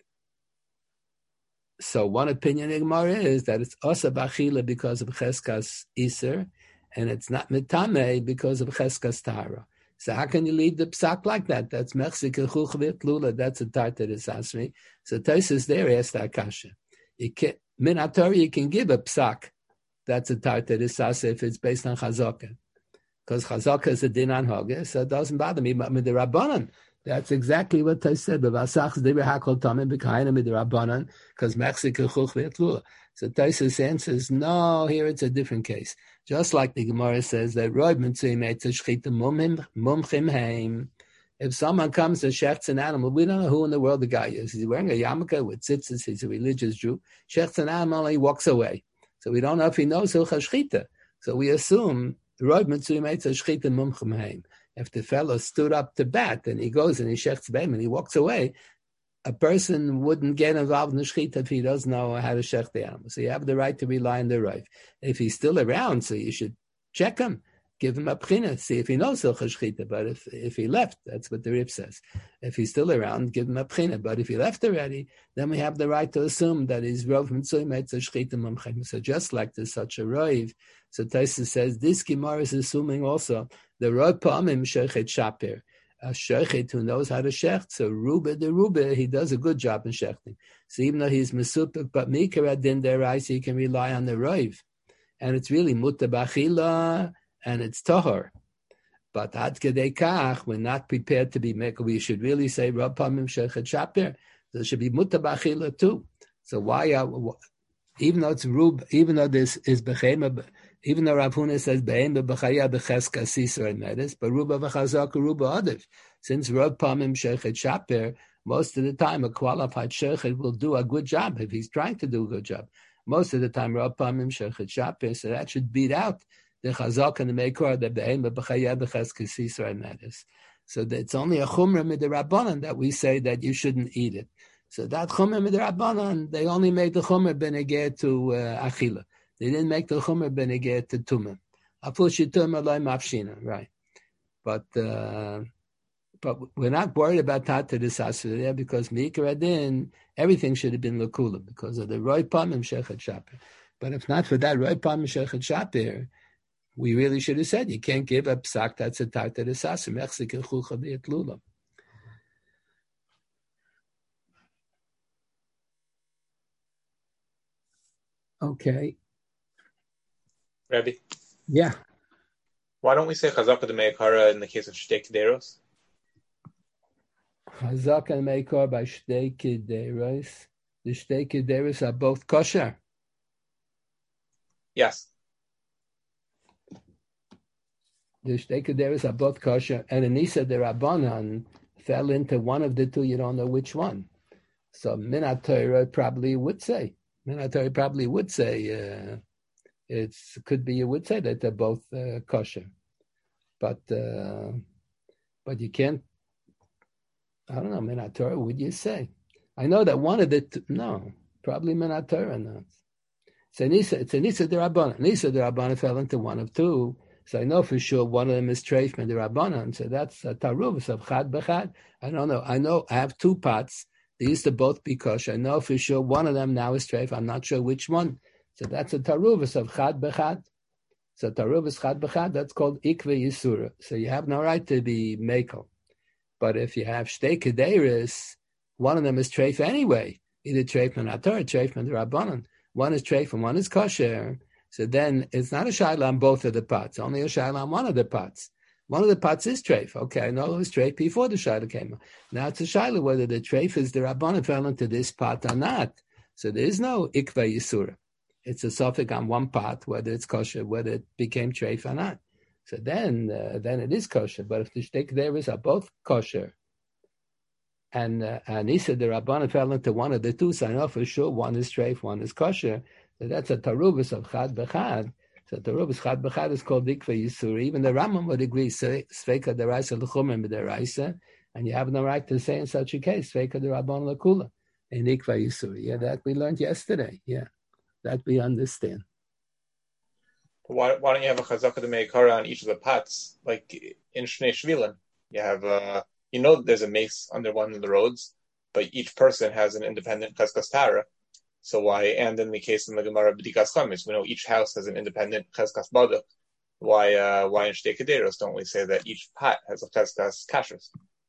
So one opinion in Gemara is that it's asa b'achila because of cheskas iser, and it's not mitame because of cheskas tahara. So how can you lead the psak like that? That's mechzik chuchvit lula. That's a tartaris asri. So Tosfos there asked that kasha. Min haTorah you can give a psak. That's a tartaris asri if it's based on chazaka, because chazaka is a din on hoga, so it doesn't bother me. But with the rabbanon, That's exactly what I said. Because So Taisus answers, no, here it's a different case. Just like the Gemara says that if someone comes and shechts an animal, we don't know who in the world the guy is. He's wearing a yarmulke with tzitzis, he's a religious Jew. Shechts an animal, he walks away. So we don't know if he knows hilchas shchita. So we assume if the fellow stood up to bat and he goes and he shechts beim and he walks away, a person wouldn't get involved in the shechita if he doesn't know how to shech the animal. So you have the right to rely on the Rav. If he's still around, so you should check him, give him a pchina, see if he knows hilchas shechita. But if he left, that's what the Rip says. If he's still around, give him a pchina. But if he left already, then we have the right to assume that he's Rav Mitzvah Metzah Shechita Mumchem. So just like there's such a Rav, so Taisa says this Gemara is assuming also the Rav Pa'amim Shechet Shapir. A shechet who knows how to shecht, so Ruba the Ruba, he does a good job in shechting. So even though he's mesupik, but mikra din derais, he can rely on the roiv, and it's really muta b'achila, and it's tahor. But ad kedei kach, we're not prepared to be make. We should really say Rab Pamim shechet shapir. There should be muta b'achila too. So why? Even though it's rub, even though this is bechema. Even though Rav Huna says be'em b'chaya b'cheska sisra medis, but ruba v'chazaka ruba adiv. Since Rav Pamim shechet shaper, most of the time a qualified shechet will do a good job if he's trying to do a good job. Most of the time Rav Pamim shechet shaper, so that should beat out the chazak and the meikor that be'em b'chaya b'cheska sisra medis. So it's only a chumrah midrabanan that we say that you shouldn't eat it. So that chumrah midrabanan, they only made the chumrah benegeh to achila. They didn't make the Chumer benegeh to Tumim. Aful shitum alay mafshina, right? But we're not worried about Tata Desasur there because Mikra Adin, everything should have been Lakula because of the Roy Pamim Shechet Shapir. But if not for that Roy Pamim Shechet Shapir, we really should have said you can't give a psak that's a Tata Desasur. Mechzik Chucha B'Yetlulam. Okay. Rabbi? Yeah. Why don't we say Chazaka de Meikara in the case of Shtei Kederos? Chazaka and Meikara by Shtei Kederos. The Shtei Kederos are both kosher. Yes. The Shtei Kederos are both kosher. And Anisa de Rabbanan fell into one of the two, you don't know which one. So Minat Torah probably would say. It could be you would say that they're both kosher, but you can't. I don't know, Minat Torah. Would you say? I know that one of the two, no, probably Minat Torah not. It's Anisa de Rabbanan. Anisa de Rabbanan fell into one of two, so I know for sure one of them is Treif de Rabbanan. So that's a taruvus of chad b'chad. I don't know. I know I have two pots. They used to both be kosher. I know for sure one of them now is treif. I'm not sure which one. So that's a taruvus of chad b'chad. So taruvus chad b'chad, that's called ikve yisura. So you have no right to be mekel. But if you have shtei kederis, one of them is treif anyway. Either treif min ator, treif min rabbanon. One is treif and one is kosher. So then it's not a shayla on both of the pots. Only a shayla on one of the pots. One of the pots is treif. Okay, I know it was treif before the shayla came. Now it's a shayla whether the treif is the rabbanon fell into this pot or not. So there is no ikve yisura. It's a suffix on one pot, whether it's kosher, whether it became treif or not. So then it is kosher. But if the shtei kederos are both kosher, and Anisa the Rabbanan fell into one of the two, so I know for sure one is treif, one is kosher. So that's a taruvus of chad b'chad. So taruvus chad b'chad is called ikve yisura. Even the Rambam would agree, sveika deraisa l'chumim b'deraisa, and you have no right to say in such a case, sveika derabban l'kula, in ikve yisura. Yeah, that we learned yesterday. Yeah. That we understand. Why don't you have a chazaka de meikara on each of the pots, like in Shnei Shvilin? You have, there's a mace under one of the roads, but each person has an independent cheskas tara. So why? And in the case in the Gemara B'dikas Chametz, we know each house has an independent cheskas baduk. Why in Shtei Kederos don't we say that each pot has a cheskas kashrus?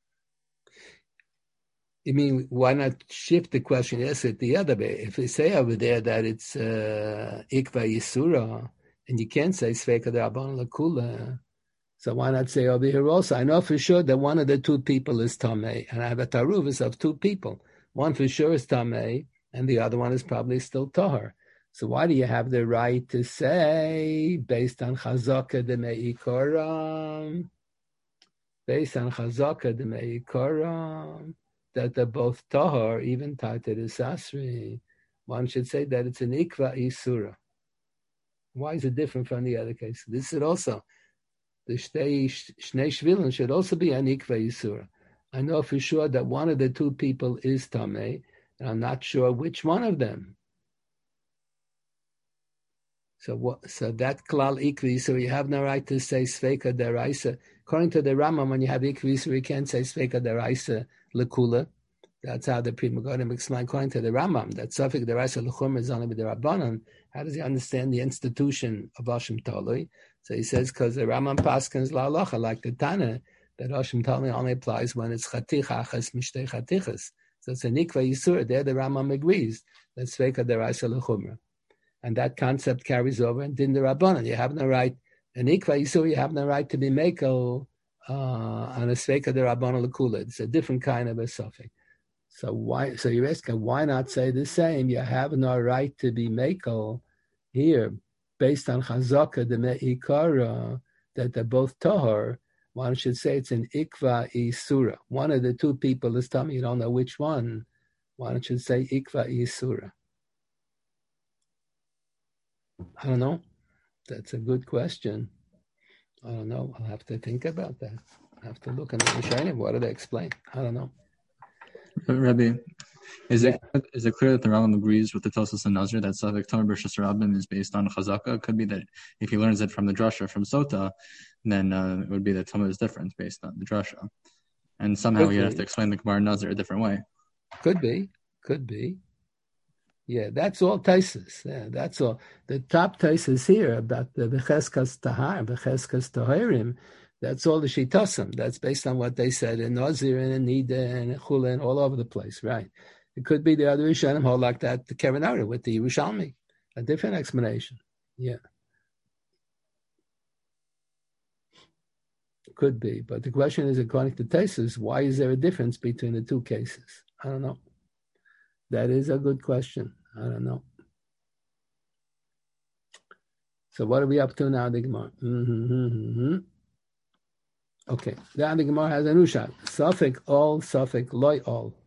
I mean, why not shift the question, ask it the other way? If we say over there that it's ikva yisura, and you can't say sveika derabbanan l'kula, So why not say over here also? I know for sure that one of the two people is Tameh, and I have a taruvus of two people. One for sure is Tameh, and the other one is probably still Tahar. So why do you have the right to say, based on Chazaka de Me'ikoram, that they're both Tahar, even tied to the Sasri? One should say that it's an Ikva Isura. Why is it different from the other case? This is also, the Shnei Shvilin should also be an Ikva Isura. I know for sure that one of the two people is Tameh, and I'm not sure which one of them. So that klal ikvi, so you have no right to say sveika deraisa. According to the Rambam, when you have ikvi, so you can't say sveika deraisa lekula. That's how the Pri Megadim explain. According to the Rambam, that suffix deraisa lechum is only with the Rabbanon. How does he understand the institution of Ashim Talui? So he says because the Rambam paskins la halacha, like the Tana, that Ashim Talui only applies when it's chatich achas mishtei chatichas. So it's a nikva yisur. There the Rambam agrees that sveika deraisa lechumra. And that concept carries over and din the Rabbanan. You have no right, an ikva yisur, you have no right to be mekel on a sveika de Rabbanan lekula. It's a different kind of a suffix. So why? So you're asking, why not say the same? You have no right to be mekel here, based on chazaka de meikara, that they're both tahor. One should say it's an ikva isura. One of the two people is telling you don't know which one. One should say ikva isura. I don't know. That's a good question. I don't know. I'll have to think about that. I have to look at the Rishonim. What do they explain? I don't know. Rabbi, is it clear that the Rambam agrees with the Tosfos and Nazir that Savik Tamar B'Shas Rabbim is based on Chazaka? It could be that if he learns it from the Drasha, from Sota, then it would be that Tamar is different based on the Drasha. And somehow he'd have to explain the Gemara Nazir a different way. Could be. Yeah, that's all Taisus. Yeah, that's all. The top Taisus here about the Becheskas Tahar, Becheskas Taharim, that's all the Shitasim. That's based on what they said in Nazir and in Nida and Chula and all over the place, right? It could be the other Rishonim hold like that, the Kerenari with the Yerushalmi, a different explanation. Yeah. Could be. But the question is, according to Taisus, why is there a difference between the two cases? I don't know. That is a good question. I don't know. So what are we up to now, the Gemara? Okay. Now the Gemara has a new shot. Suffolk all, Suffolk loy all.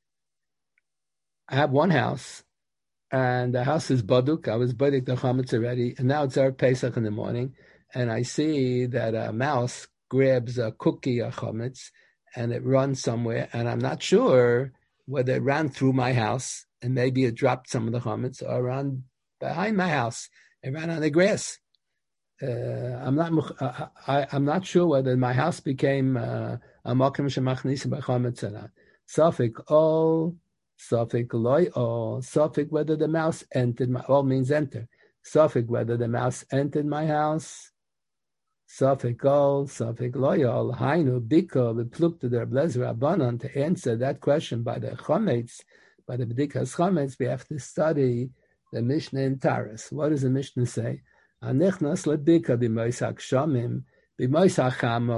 I have one house, and the house is Baduk. I was Baduk the Chametz already, and now it's our Pesach in the morning, and I see that a mouse grabs a cookie, a Chametz, and it runs somewhere, and I'm not sure whether it ran through my house and maybe it dropped some of the chametz or ran behind my house. It ran on the grass. I'm not sure whether my house became a makom shemachnisim b'chametz or not. Safek all, safek loy all, safek whether the mouse entered my, all means enter. Safek whether the mouse entered my house. Safek all, Safek loyal, Hainu, Biko, the pluk to the Reblezer Rabbanon. To answer that question by the Chometz, by the B'dikas Chometz, we have to study the Mishnah in Taras. What does the Mishnah say? Anichnas lebika b'moisach shamim, b'moisach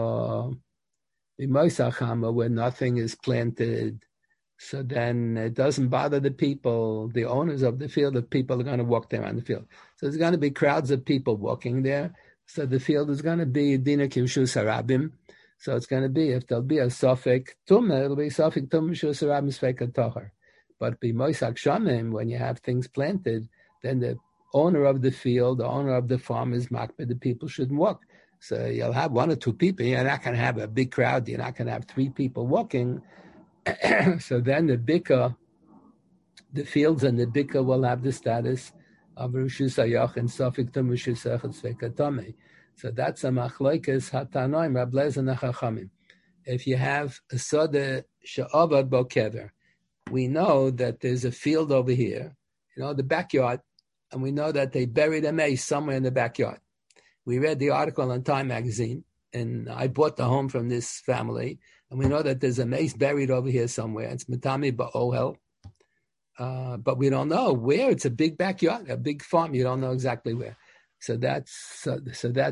chama, where nothing is planted. So then it doesn't bother the people, the owners of the field, if people are going to walk there on the field. So there's going to be crowds of people walking there. So the field is going to be Dina Kimshus Harabim. So it's going to be, if there'll be a Safek Tumah, it'll be Safek Tumah Shus Harabim Sfeika Tohar. But be Moisak Shamim, when you have things planted, then the owner of the field, the owner of the farm is makbid, the people shouldn't walk. So you'll have one or two people. You're not going to have a big crowd. You're not going to have three people walking. So then the Bika, the fields and the Bika will have the status of Rishus Hayach and Safik Tum Rishus Hayach Svekatame. So that's a machlokes hatanoim Rab Lezer and Chachamim. If you have a soda she'avad bokever, we know that there's a field over here, the backyard, and we know that they buried a mace somewhere in the backyard. We read the article in Time magazine, and I bought the home from this family, and we know that there's a mace buried over here somewhere. It's Matami Ba'ohel. But we don't know where. It's a big backyard, a big farm. You don't know exactly where. So that's a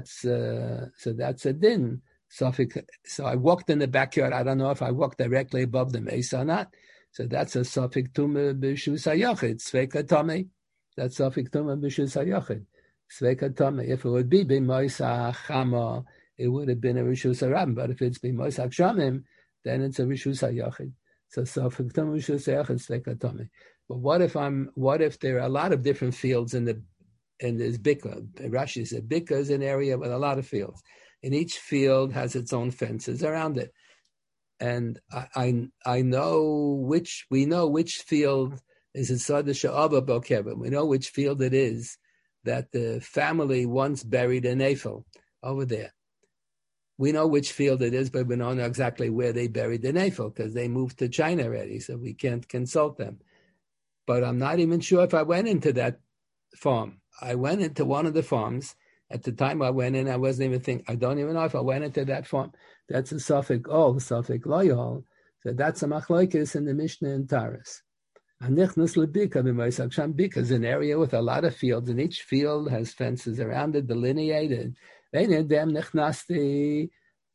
din. So I walked in the backyard. I don't know if I walked directly above the mace or not. So that's a safek tumah b'shus hayachid, sveka tamei. That's safek tumah b'shus hayachid, sveka tamei. If it would be b'moisa chama, it would have been a rishus harabim. But if it's b'moisa kshamim, then it's a rishus hayachid. So safek tumah b'shus hayachid, sveka tamei. But what if there are a lot of different fields in this bika? Rashi said bika is an area with a lot of fields, and each field has its own fences around it. And we know which field is a Sada Sha'aba Bokeva. We know which field it is that the family once buried an Eiffel over there. We know which field it is, but we don't know exactly where they buried the Eiffel because they moved to China already, so we can't consult them. But I'm not even sure if I went into that farm. I went into one of the farms. At the time I went in, I wasn't even thinking. I don't even know if I went into that farm. That's a suffix ol, suffix loyal. So that's a machlokes in the Mishnah and Taras. Anichnas lebika b'moisak sham. Bika is an area with a lot of fields, and each field has fences around it, delineated. Dem nechnasti,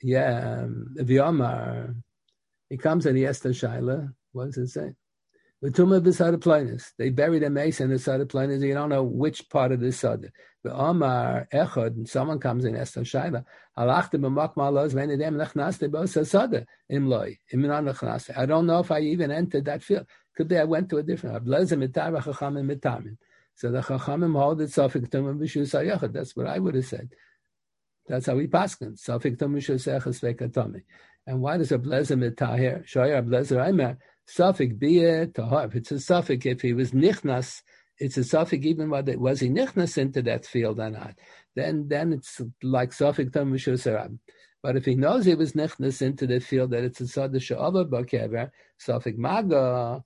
v'yomar. He comes and he asks the shaila. What does it say? The tumah b'sada plainus. They buried a mace in the sada plainus. You don't know which part of the sada. The Omar echad, and someone comes and asks a shaila. Halachta b'makma los v'nedem nechnaste b'osa sada imloi iminan nechnaste. I don't know if I even entered that field. Could be I went to a different. Ablezer mitar v'chachamim mitarmin. So the chachamim hold it safek tumah b'shus hayachad. That's what I would have said. That's how we paskin. Safek tumah b'shus hayachad svekatami. And why does Ablezer mitar here? Shoyer Ablezer Aimer. Suffix bia tahar. If it's a suffix, if he was nichnas, it's a suffix even whether was he nichnas into that field or not. Then it's like suffix tam mishusarab. But if he knows he was nichnas into the field that it's a sada she'ava bakever, suffix maga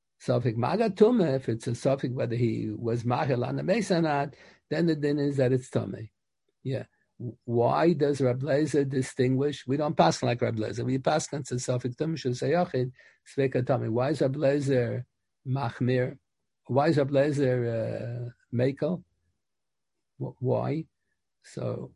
tumah. If it's a suffix whether he was mahil on the mace or not, then the din is that it's tumah. Yeah. Why does Reb Lezer distinguish? We don't pass like Reb Lezer. We pass on to suffix tumah shusayachid sveka tumah. Why is Reb Lezer machmir? Why is Reb Lezer mekel? Why? So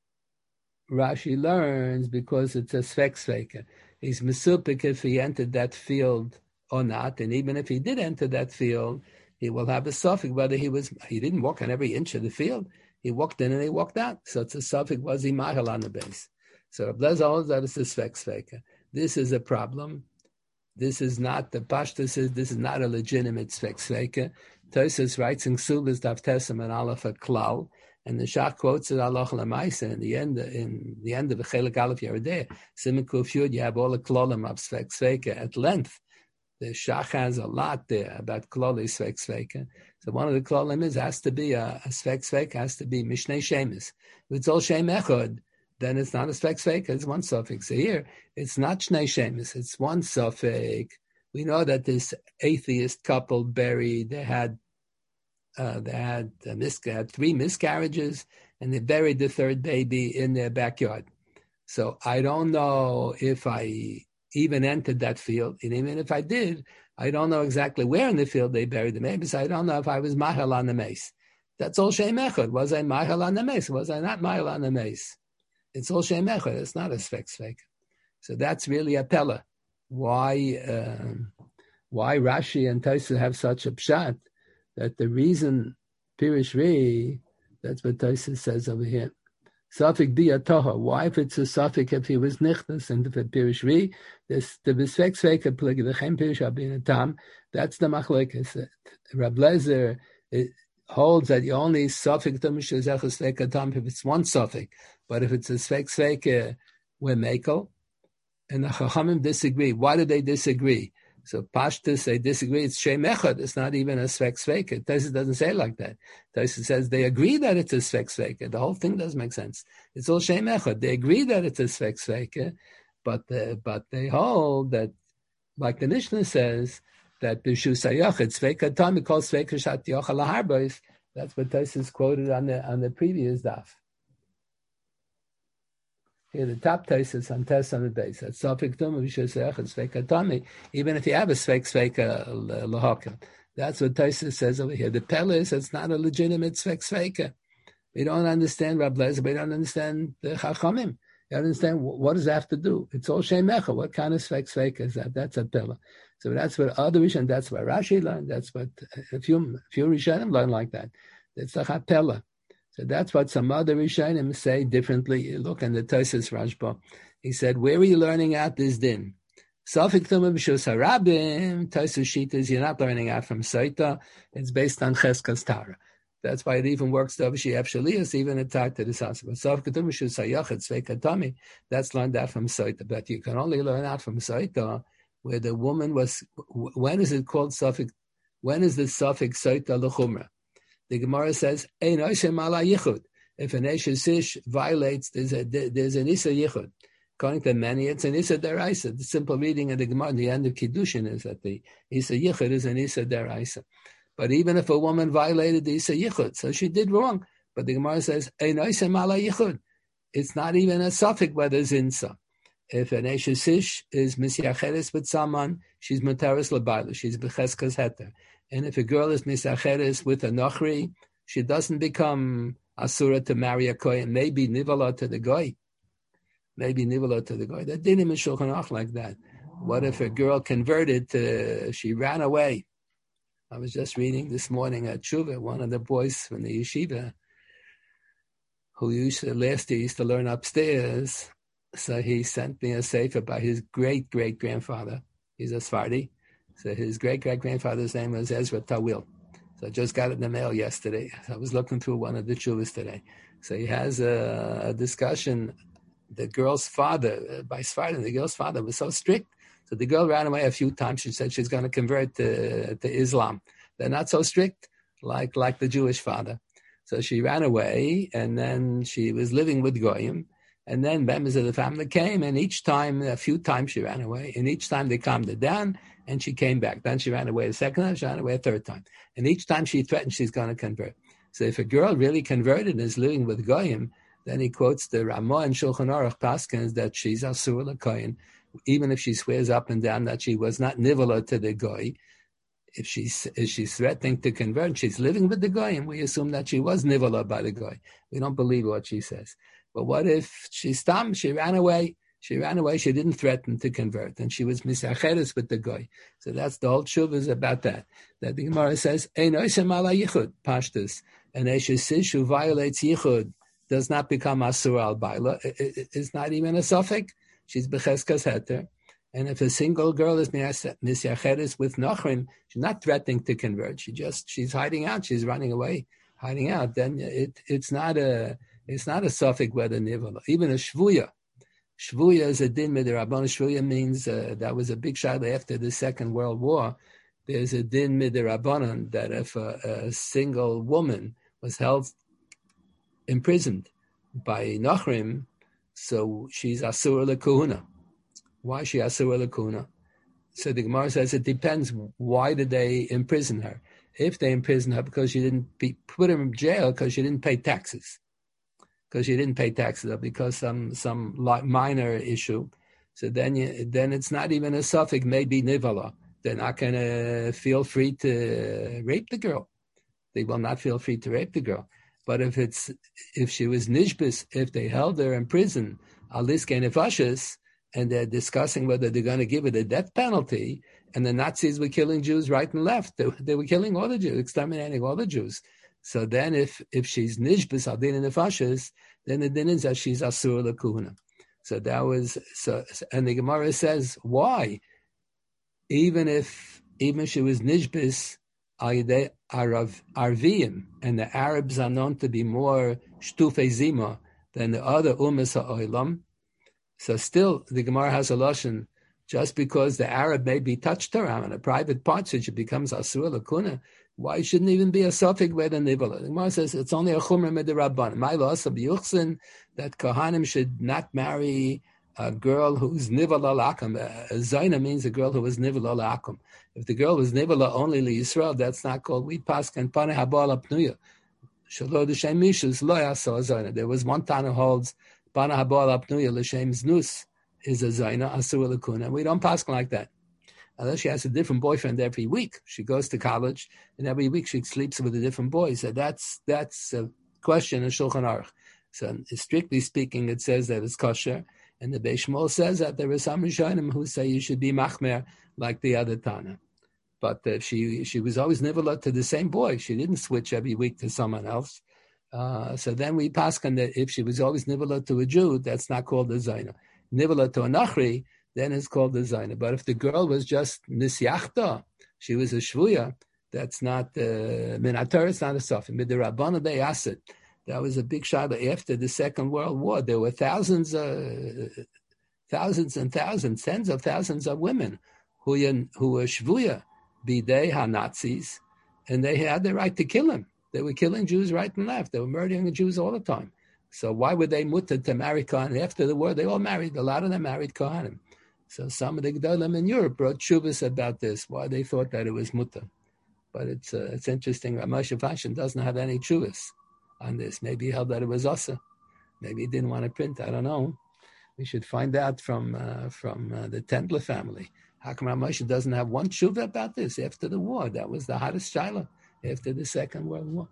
Rashi learns because it's a sveka. He's mesupik if he entered that field or not, and even if he did enter that field, he will have a suffix whether he didn't walk on every inch of the field. He walked in and he walked out. So it's a suffix, was he mahal on the base? So Blazer holds that it's a sveka. This is a problem. This is not, the Pashta says this is not a legitimate sveka. Tosas writes in Ksubas Daf Tesem and Aleph a klal, and the Shach quotes it Aloch Lamaisa in the end of the Chelik Aleph Yerideh. Siman Kuf Yud, you have all the klalim of sveka at length. The Shach has a lot there about klali sveka. So one of the klalim has to be a svek, has to be mishnei shemis. If it's all shem echad, then it's not a svek, it's one suffix. So here, it's not shnei shemis, it's one suffix. We know that this atheist couple buried, they had 3 miscarriages, and they buried the 3rd baby in their backyard. So I don't know if I even entered that field, and even if I did, I don't know exactly where in the field they buried the mace. So I don't know if I was mahal on the mace. That's all shem echad. Was I mahal on the mace? Was I not mahal on the mace? It's all shem echad. It's not a svek. So that's really a pella. Why Rashi and Tosfos have such a pshat that the reason Pirish Ri, that's what Tosfos says over here. Safik bia toha. Why if it's a suffix if he was nichnas and if it pirish ri, this the besvek sveka pligi the chem pirish abin tam. That's the machlekes. Reb Lezer holds that you only suffix the mishazech sveka tam if it's one suffix, but if it's a sveka we're mekel. And the Chachamim disagree. Why do they disagree? So Pashtus, they disagree. It's Shem Echad. It's not even a Svek. Tosfos doesn't say it like that. Tosfos says they agree that it's a Svek. The whole thing doesn't make sense. It's all Shem Echad. They agree that it's a Svek, but they hold that, like the Mishnah says, that B'shus HaYachid, Svek Tam, he calls Svek Shat Yochal HaHarbois. That's what Tosfos quoted on the previous daf. Here, the top Tosfos on test on the base. That's Safik Tumah B'shus HaYachid Sveka Tami. Even if you have a Sveka Lahakim, that's what Tosfos says over here. The Pella is it's not a legitimate Sveka. We don't understand Rab Lezer. We don't understand the Chachamim. You understand what does that have to do? It's all Shemecha. What kind of Svek is that? That's a pillar. So that's what other Rishonim, that's what Rashi learned. That's what a few Rishonim learn like that. It's a Chapella. So that's what some other Rishonim say differently. Look in the Tosfos Rashba. He said, where are you learning out this din? Safik Tumah B'Shus HaRabim, Tosfos Shitas, you're not learning out from Saita. It's based on Cheskas Tara. That's why it even works to Avshi Efshalias, even attacked to the Sasa. But Safik Tumah B'Shus HaYachid, Sveikatami, that's learned out from Saita. But you can only learn out from Saita where the woman was, when is it called Safik? When is the Safik Saita L'Chumra? The Gemara says, Ein Oshem Ala Yichud. If an Eshes Ish violates, there's an Issa Yichud. According to many, it's an Issa Deraisa. The simple reading of the Gemara, the end of Kiddushin is that the Issa Yichud is an Issa Deraisa. But even if a woman violated the Issa Yichud, so she did wrong. But the Gemara says, Ein Oshem Ala Yichud. It's not even a suffix whether it's Insa. If an Eshes Ish is Misyacheres with someone, she's Mutaris L'Baila, she's B'cheskas Heter. And if a girl is Misyacheres with a Nochri, she doesn't become Asura to marry a Kohen, maybe Nivala to the Goy. Maybe Nivala to the Goy. That didn't even Shulchan Aruch like that. What if a girl converted she ran away? I was just reading this morning at Tshuva, one of the boys from the yeshiva, who last year used to learn upstairs. So he sent me a sefer by his great-great-grandfather. He's a Sephardi. So his great-great-grandfather's name was Ezra Tawil. So I just got it in the mail yesterday. I was looking through one of the tshuvas today. So he has a discussion. The girl's father, by Sephardi, the girl's father was so strict. So the girl ran away a few times. She said she's going to convert to Islam. They're not so strict like the Jewish father. So she ran away, and then she was living with Goyim. And then members of the family came, and a few times she ran away, and each time they calmed her down, and she came back. Then she ran away a second time, she ran away a third time. And each time she threatened she's going to convert. So if a girl really converted and is living with Goyim, then he quotes the Ramah and Shulchan Aruch Paskins that she's Asur L'Kohen, even if she swears up and down that she was not Nivala to the Goy. If she's threatening to convert and she's living with the Goyim, we assume that she was Nivala by the Goy. We don't believe what she says. But what if she ran away? She didn't threaten to convert, and she was misacheres with the Goy. So that's the whole tshuva is about that. That the Gemara says, Ein osem ala yichud, pashtus. An eshes ish who violates yichud does not become asur al baila. It's not even a suffix. She's becheskas heter. And if a single girl is misyacheres with nochrim, she's not threatening to convert. She's hiding out. She's running away, hiding out. Then it's not a suffix whether nivala. Even a shvuya. Shvuya is a din midirabbanan. Shvuya means that was a big shayla after the Second World War. There's a din midirabbanan that if a single woman was held imprisoned by Nachrim, so she's asur l'kuhuna. Why is she asur l'kuhuna? So the Gemara says it depends. Why did they imprison her? If they imprisoned her because she didn't put her in jail because she didn't pay taxes. Because she didn't pay taxes, or because some minor issue, so then it's not even a suffix. Maybe nivala. They're not going to feel free to rape the girl. They will not feel free to rape the girl. But if she was nishbis, if they held her in prison, aliske nefashis, and they're discussing whether they're going to give her the death penalty, and the Nazis were killing Jews right and left. They were killing all the Jews, exterminating all the Jews. So then if she's nishbis aldin nefashis, then the din is that she's asur l'kuhuna. So that was and the Gemara says why, even if she was nishbis al arviyim, and the Arabs are known to be more shtufei zima than the other ummas ha'olam. So still the Gemara has a lashon. Just because the Arab maybe touched her on a private part, so she becomes asur l'kuhuna. Why shouldn't even be a suffix where the nivala? The Gemara says it's only a chumrah midirabbanan. My loss of yuchsin that kohanim should not marry a girl who's nivala lakum. A zayna means a girl who is nivala lakum. If the girl was nivala only liyisrael, that's not called we paskan paneh habal apnuya. Shalo d'shem mishus lo yasa zayna. There was one Tana holds paneh habal apnuya l'shem znus is a zayna asur l'kuna. We don't paskan like that. Unless she has a different boyfriend every week. She goes to college, and every week she sleeps with a different boy. So that's question in Shulchan Aruch. So strictly speaking, it says that it's kosher. And the Beis Shmuel says that there are some Rishonim who say you should be machmer like the other Tana. But she was always nivelah to the same boy. She didn't switch every week to someone else. So then we paskin that if she was always nivelah to a Jew, that's not called a zayna. Nivelah to a nachri, then it's called a zayna. But if the girl was just nisyachta, she was a shvuya, that's not minatar. It's not a sofim. But the Rabbana they asked it. That was a big shayla after the Second World War. There were thousands and thousands, tens of thousands of women who were shvuya, bidei ha-Nazis, and they had the right to kill them. They were killing Jews right and left. They were murdering the Jews all the time. So why would they mutter to marry Kohanim? After the war, they all married. A lot of them married Kohanim. So some of the Gedolim in Europe wrote shuvas about this, why they thought that it was mutter. But it's interesting. Moshe Feinstein doesn't have any shuvas on this. Maybe he held that it was Asa. Maybe he didn't want to print. I don't know. We should find out from the Tendler family. How come Moshe doesn't have one tshuva about this after the war? That was the hottest shayla after the Second World War.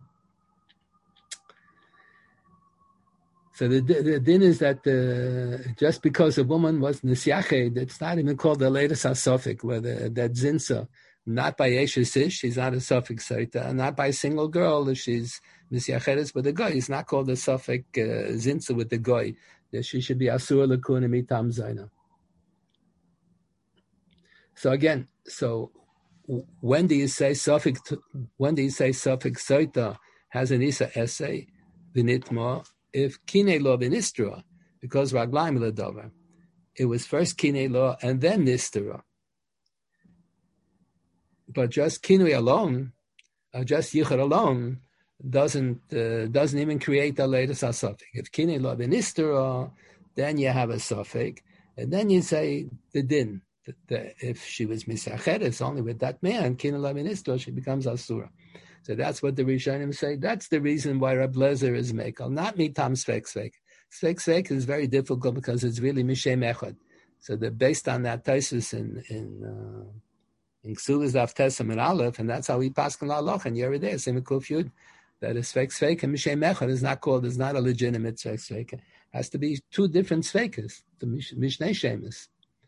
So the din is that just because a woman was nisyached, it's not even called the latest hasofik, whether that zinsa, not by Eshes Ish, she's not a sofik saita, and not by a single girl if she's nisyachedes with a goy. It's not called a sofik zinsa with the goy. That she should be asur l'kuna mitam zayna. So again, when do you say suffix soita has an isa essay, vinitma, if kine lo vinistra, because raglaim ledavar, it was first kine lo and then nistra. But just kinui alone, just yichud alone, doesn't even create the latest suffix. If kine lo vinistra, then you have a suffix, and then you say the din. If she was misachedes only with that man, kinala ministro, she becomes asura. So that's what the Rishonim say. That's the reason why Reb Lezer is mekel, not mitam svek svek. Svek svek is very difficult because it's really mishem echad. So they're based on that thesis in Ksuvas Daf Tesam and Aleph, and that's how we paskin la'aloch and Yeridei Simikuf Yud. That is svek svek and mishem echad is not a legitimate svek svek. It has to be two different svekas, the mishnei shemus.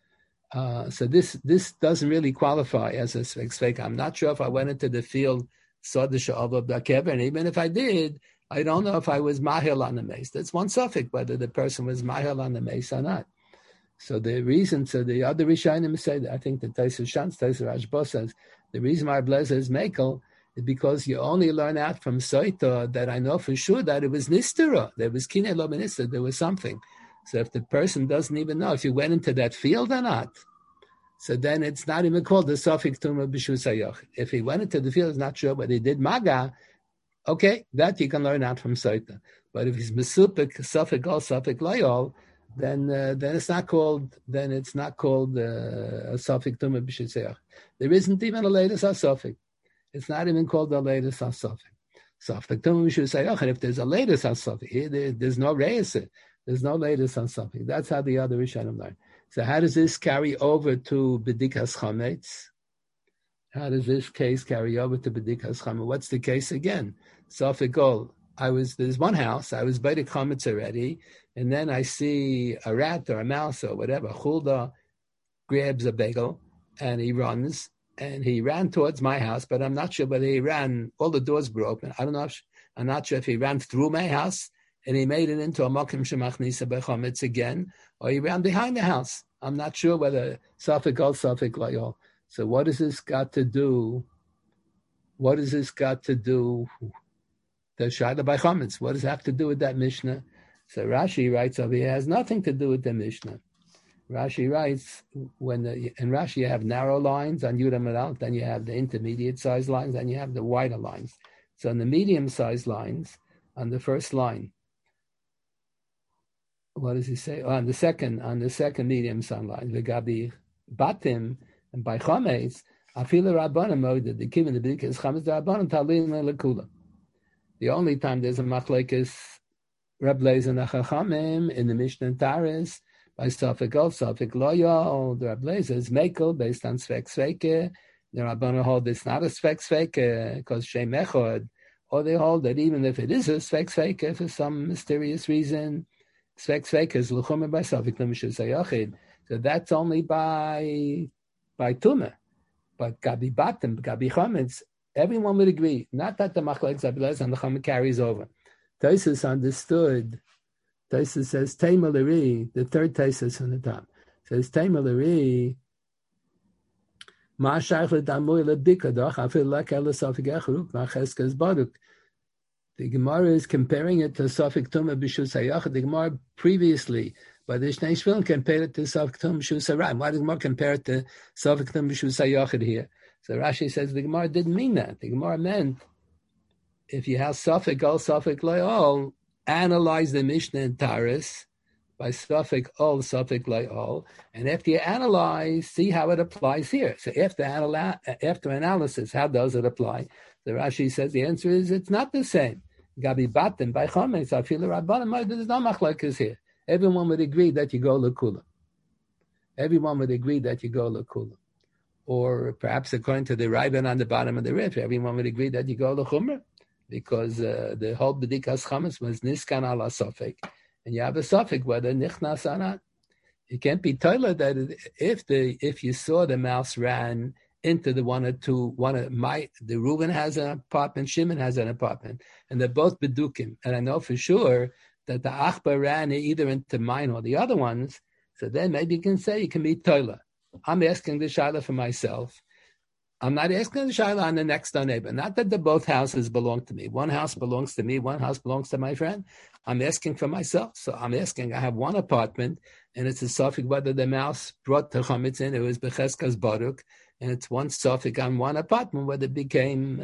So this doesn't really qualify as a svek. I'm not sure if I went into the field saw the sha'ava b'akever, and even if I did, I don't know if I was mahil on the mace. That's one suffix, whether the person was mahil on the mace or not. So the reason, the other Rishonim say that, I think the Taisur Shantz, Taisur Rashba says, the reason why Blazer is mekel is because you only learn out from Soita that I know for sure that it was nistera, there was kinei lo b'nistera, there was something. So if the person doesn't even know if you went into that field or not, so then it's not even called the Sofik Tumah B'Shus HaYochid. If he went into the field, he's not sure, but he did Maga, okay, that you can learn out from Soita. But if he's Mesupik, Sofik Ol, Sofik Layol, then it's not called a Sofik Tumah B'Shus HaYochid. There isn't even a latest Sofik. It's not even called the latest Sofik. Sofik Tumah B'Shus HaYochid, if there's a latest Sofik, there's no Reis. There's no latest on something. That's how the other Rishonim learn. So how does this carry over to B'dikas Chametz? How does this case carry over to B'dikas Chametz? What's the case again? Sofik, there's one house, I was by the Chametz already, and then I see a rat or a mouse or whatever, Chulda grabs a bagel, and he runs, and he ran towards my house, but I'm not sure whether he ran, all the doors were open. I'm not sure if he ran through my house, and he made it into a Mokim Shemachnisa Bechametz again, or he ran behind the house. I'm not sure whether Safik Ol, Safik Layol. So what does this got to do? The Shaila by Chametz. What does it have to do with that Mishnah? So Rashi writes over here, it has nothing to do with the Mishnah. Rashi writes, in Rashi you have narrow lines on Yud Amal, then you have the intermediate size lines, then you have the wider lines. So on the medium size lines, on the first line, what does he say? On the second medium sun line, V'gabi Batim, and by Chametz, Afilu Rabbanim Moed, the Kim and the B'dikas Chametz, the Rabbanim Talin Lekula. The only time there's a machlekes Reb Lezer and Chachamim in the Mishnah and Taris by Safik Ol, Safik Loyal, the Reb Lezer is mekel based on Svek Sveke. The Rabbanim hold it's not a Svek Sveke because Shem Echad, or they hold that even if it is a Svek Sveika for some mysterious reason, Svek Sveika is L'chumer by Safek Tumah Shusayachid. So that's only by Tumah. But Gabi Batim, Gabi Chametz, everyone would agree. Not that the Machlek Zabilaz and the Chametz carries over. Taisus understood. Taisus says, Taimalari, the third Taisus on the top, says, Taimalari, the Gemara is comparing it to Safek Tumah B'Shus Hayachid. The Gemara previously, by the Shnei Shvilin, compared it to Safek Tumah B'Shus Harayim. Why did the Gemara compare it to Safek Tumah B'Shus Hayachid here? So Rashi says the Gemara didn't mean that. The Gemara meant if you have Safek Ol, Safek Le'ol, analyze the Mishnah and Taris by Safek Ol, Safek Le'ol, and after you analyze, see how it applies here. So after analysis, how does it apply? The Rashi says the answer is it's not the same. Gabi Batim by Chametz, I feel the Rabbanim, there's no machlokes here. Everyone would agree that you go L'Kula. Everyone would agree that you go L'Kula. Or perhaps according to the Raiban on the bottom of the Rif, everyone would agree that you go L'Chumrah, because the whole B'dikas Chametz was Niskan ala Safek. And you have a Safek whether Nichnas or not. You can't be told that if you saw the mouse ran into the the Reuben has an apartment, Shimon has an apartment, and they're both bedukim. And I know for sure that the Achbar ran either into mine or the other ones. So then maybe you can say you can be toiler. I'm asking the shaila for myself. I'm not asking the shaila on the next door neighbor. Not that both houses belong to me. One house belongs to me. One house belongs to my friend. I'm asking for myself. So I'm asking. I have one apartment, and it's a suffix whether the mouse brought the chametz in. It was becheskas baruch. And it's one suffix on one apartment whether it became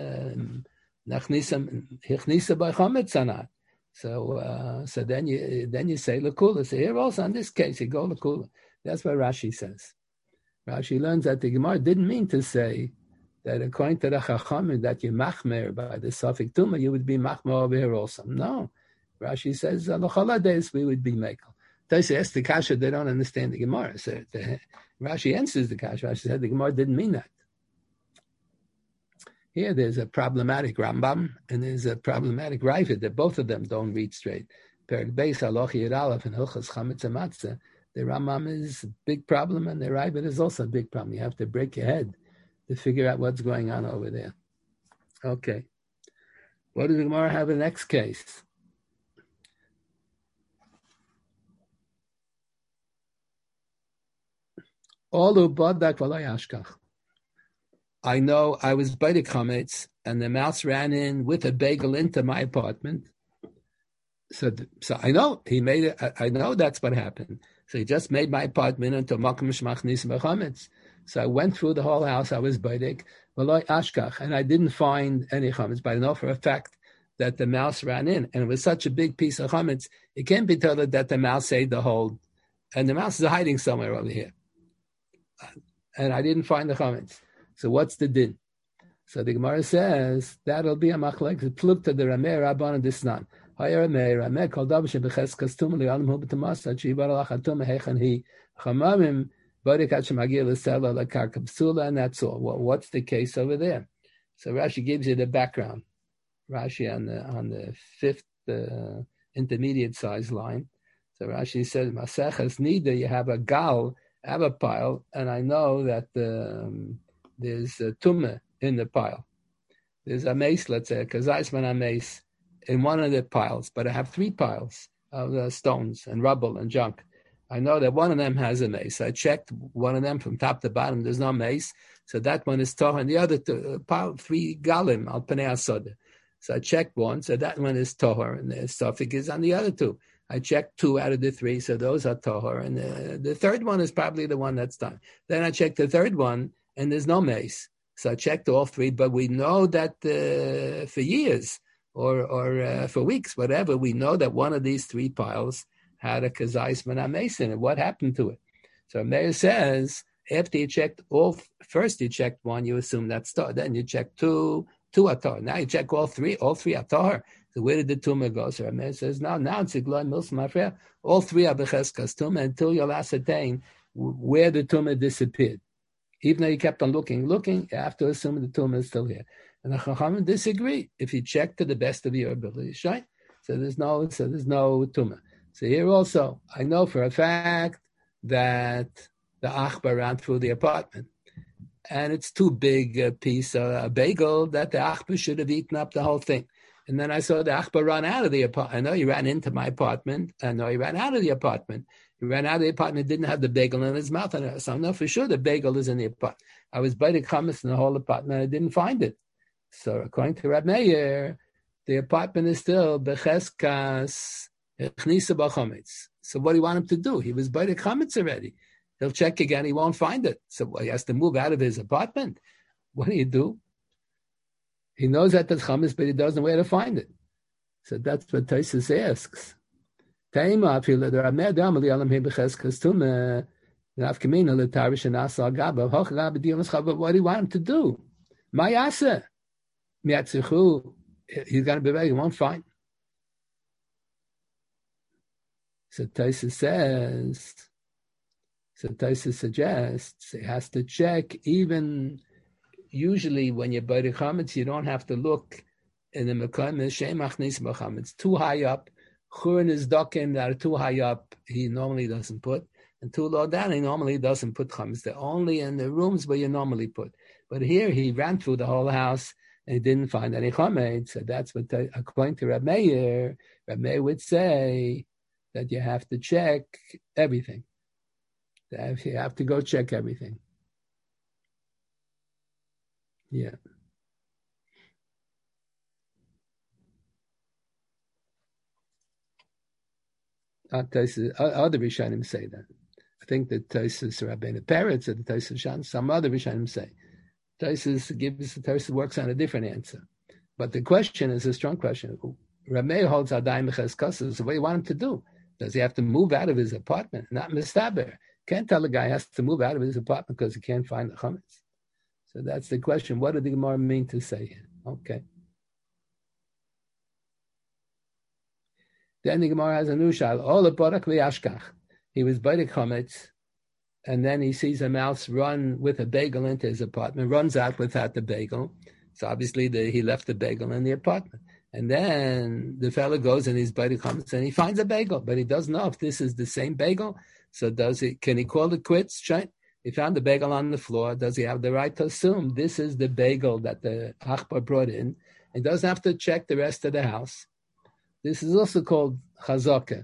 hichnisa by chametz or not. So then you say l'kula. So here also in this case you go l'kula. That's what Rashi says. Rashi learns that the Gemara didn't mean to say that according to the Chachamim that you machmer by the suffix tumah you would be machmer over here also. No, Rashi says l'cholades we would be mekel. They ask the kasha, they don't understand the Gemara. So Rashi answers the kasha. Rashi said the Gemara didn't mean that. Here there's a problematic Rambam and there's a problematic Ravid that both of them don't read straight. Perek Beis Halacha Yud Aleph and Hilchos Chametz Matzah. The Rambam is a big problem and the Ravid is also a big problem. You have to break your head to figure out what's going on over there. Okay. What does the Gemara have in the next case? I know I was by the chametz and the mouse ran in with a bagel into my apartment. So I know he made it. I know that's what happened. So he just made my apartment into makom shmachnis b'chametz. So I went through the whole house. I was baidik v'loy ashkach, and I didn't find any chametz. But I know for a fact that the mouse ran in, and it was such a big piece of chametz. It can't be told that the mouse ate the whole, and the mouse is hiding somewhere over here. And I didn't find the chametz. So what's the din? So the Gemara says that'll be a machlek. The pluk to the Rameh Rabban and Disnan. Higher Rameh called Davish b'cheskas tumah li'alim hu b'tamasa chibar alachatuma hechan he chamamim b'dikat shemagil l'sela l'karka psula, and that's all. Well, what's the case over there? So Rashi gives you the background. Rashi on the fifth intermediate size line. So Rashi says Maseches Nida, you have a gal. I have a pile, and I know that there's a tumah in the pile. There's a mace, let's say, a kazaisman mace in one of the piles, but I have 3 piles of stones and rubble and junk. I know that one of them has a mace. I checked one of them from top to bottom. There's no mace, so that one is tahor, and the other pile 3 galim al panei asoda. So I checked one, so that one is tahor, and the suffix is on the other 2. I checked 2 out of the 3, so those are tahor. And the third one is probably the one that's done. Then I checked the third one, and there's no mace. So I checked all 3, but we know that for years or for weeks, whatever, we know that one of these 3 piles had a kazais mana mace in it. What happened to it? So Meir says, after you checked first you checked 1, you assume that's tahor. Then you check 2 are tahor. Now you check all 3 are tahor. So where did the tumah go? So Rameir says, now it's a glory milsa mafreya. All 3 are becheskas tumah until you'll ascertain where the tumah disappeared. Even though you kept on looking, you have to assume the tumah is still here. And the Chachamim disagree. If you check to the best of your ability, right? So there's no tumah. So here also, I know for a fact that the achbar ran through the apartment, and it's too big a piece of a bagel that the achbar should have eaten up the whole thing. And then I saw the achbar run out of the apartment. I know he ran into my apartment. I know he ran out of the apartment. He ran out of the apartment, didn't have the bagel in his mouth. And so I know for sure the bagel is in the apartment. I was by the chametz in the whole apartment. I didn't find it. So according to Rab Meir, the apartment is still becheskas echnisa b'chametz. So what do you want him to do? He was by the chametz already. He'll check again. He won't find it. So he has to move out of his apartment. What do? He knows that there's chametz, but he doesn't know where to find it. So that's what Taisus asks. What do you want him to do? Mayasa. He's going to be ready. He won't find. So Taisus suggests he has to check. Even usually when you're by the chametz, you don't have to look in the mekom. It's too high up. Churin is dokim that are too high up. He normally doesn't put, and too low down. He normally doesn't put chametz. They're only in the rooms where you normally put. But here he ran through the whole house and he didn't find any chametz. So that's what, according to Rab Meir would say that you have to check everything. That you have to go check everything. Yeah. Other Rishonim say that. I think that Taisus Rabbeinu Peretz and Taisus Shan, some other Rishonim say. Taisus works on a different answer. But the question is a strong question. Rameh holds Adayim Cheskasa. So what do you want him to do? Does he have to move out of his apartment? Not mistaber. Can't tell a guy has to move out of his apartment because he can't find the chametz. So that's the question. What did the Gemara mean to say here? Okay. Then the Gemara has a new shal. All the barak v'yashkach. He was by the chametz, and then he sees a mouse run with a bagel into his apartment, runs out without the bagel. So obviously he left the bagel in the apartment. And then the fellow goes and he's by the chametz and he finds a bagel, but he doesn't know if this is the same bagel. So can he call it quits? He found the bagel on the floor. Does he have the right to assume this is the bagel that the achbar brought in? He doesn't have to check the rest of the house. This is also called chazaka.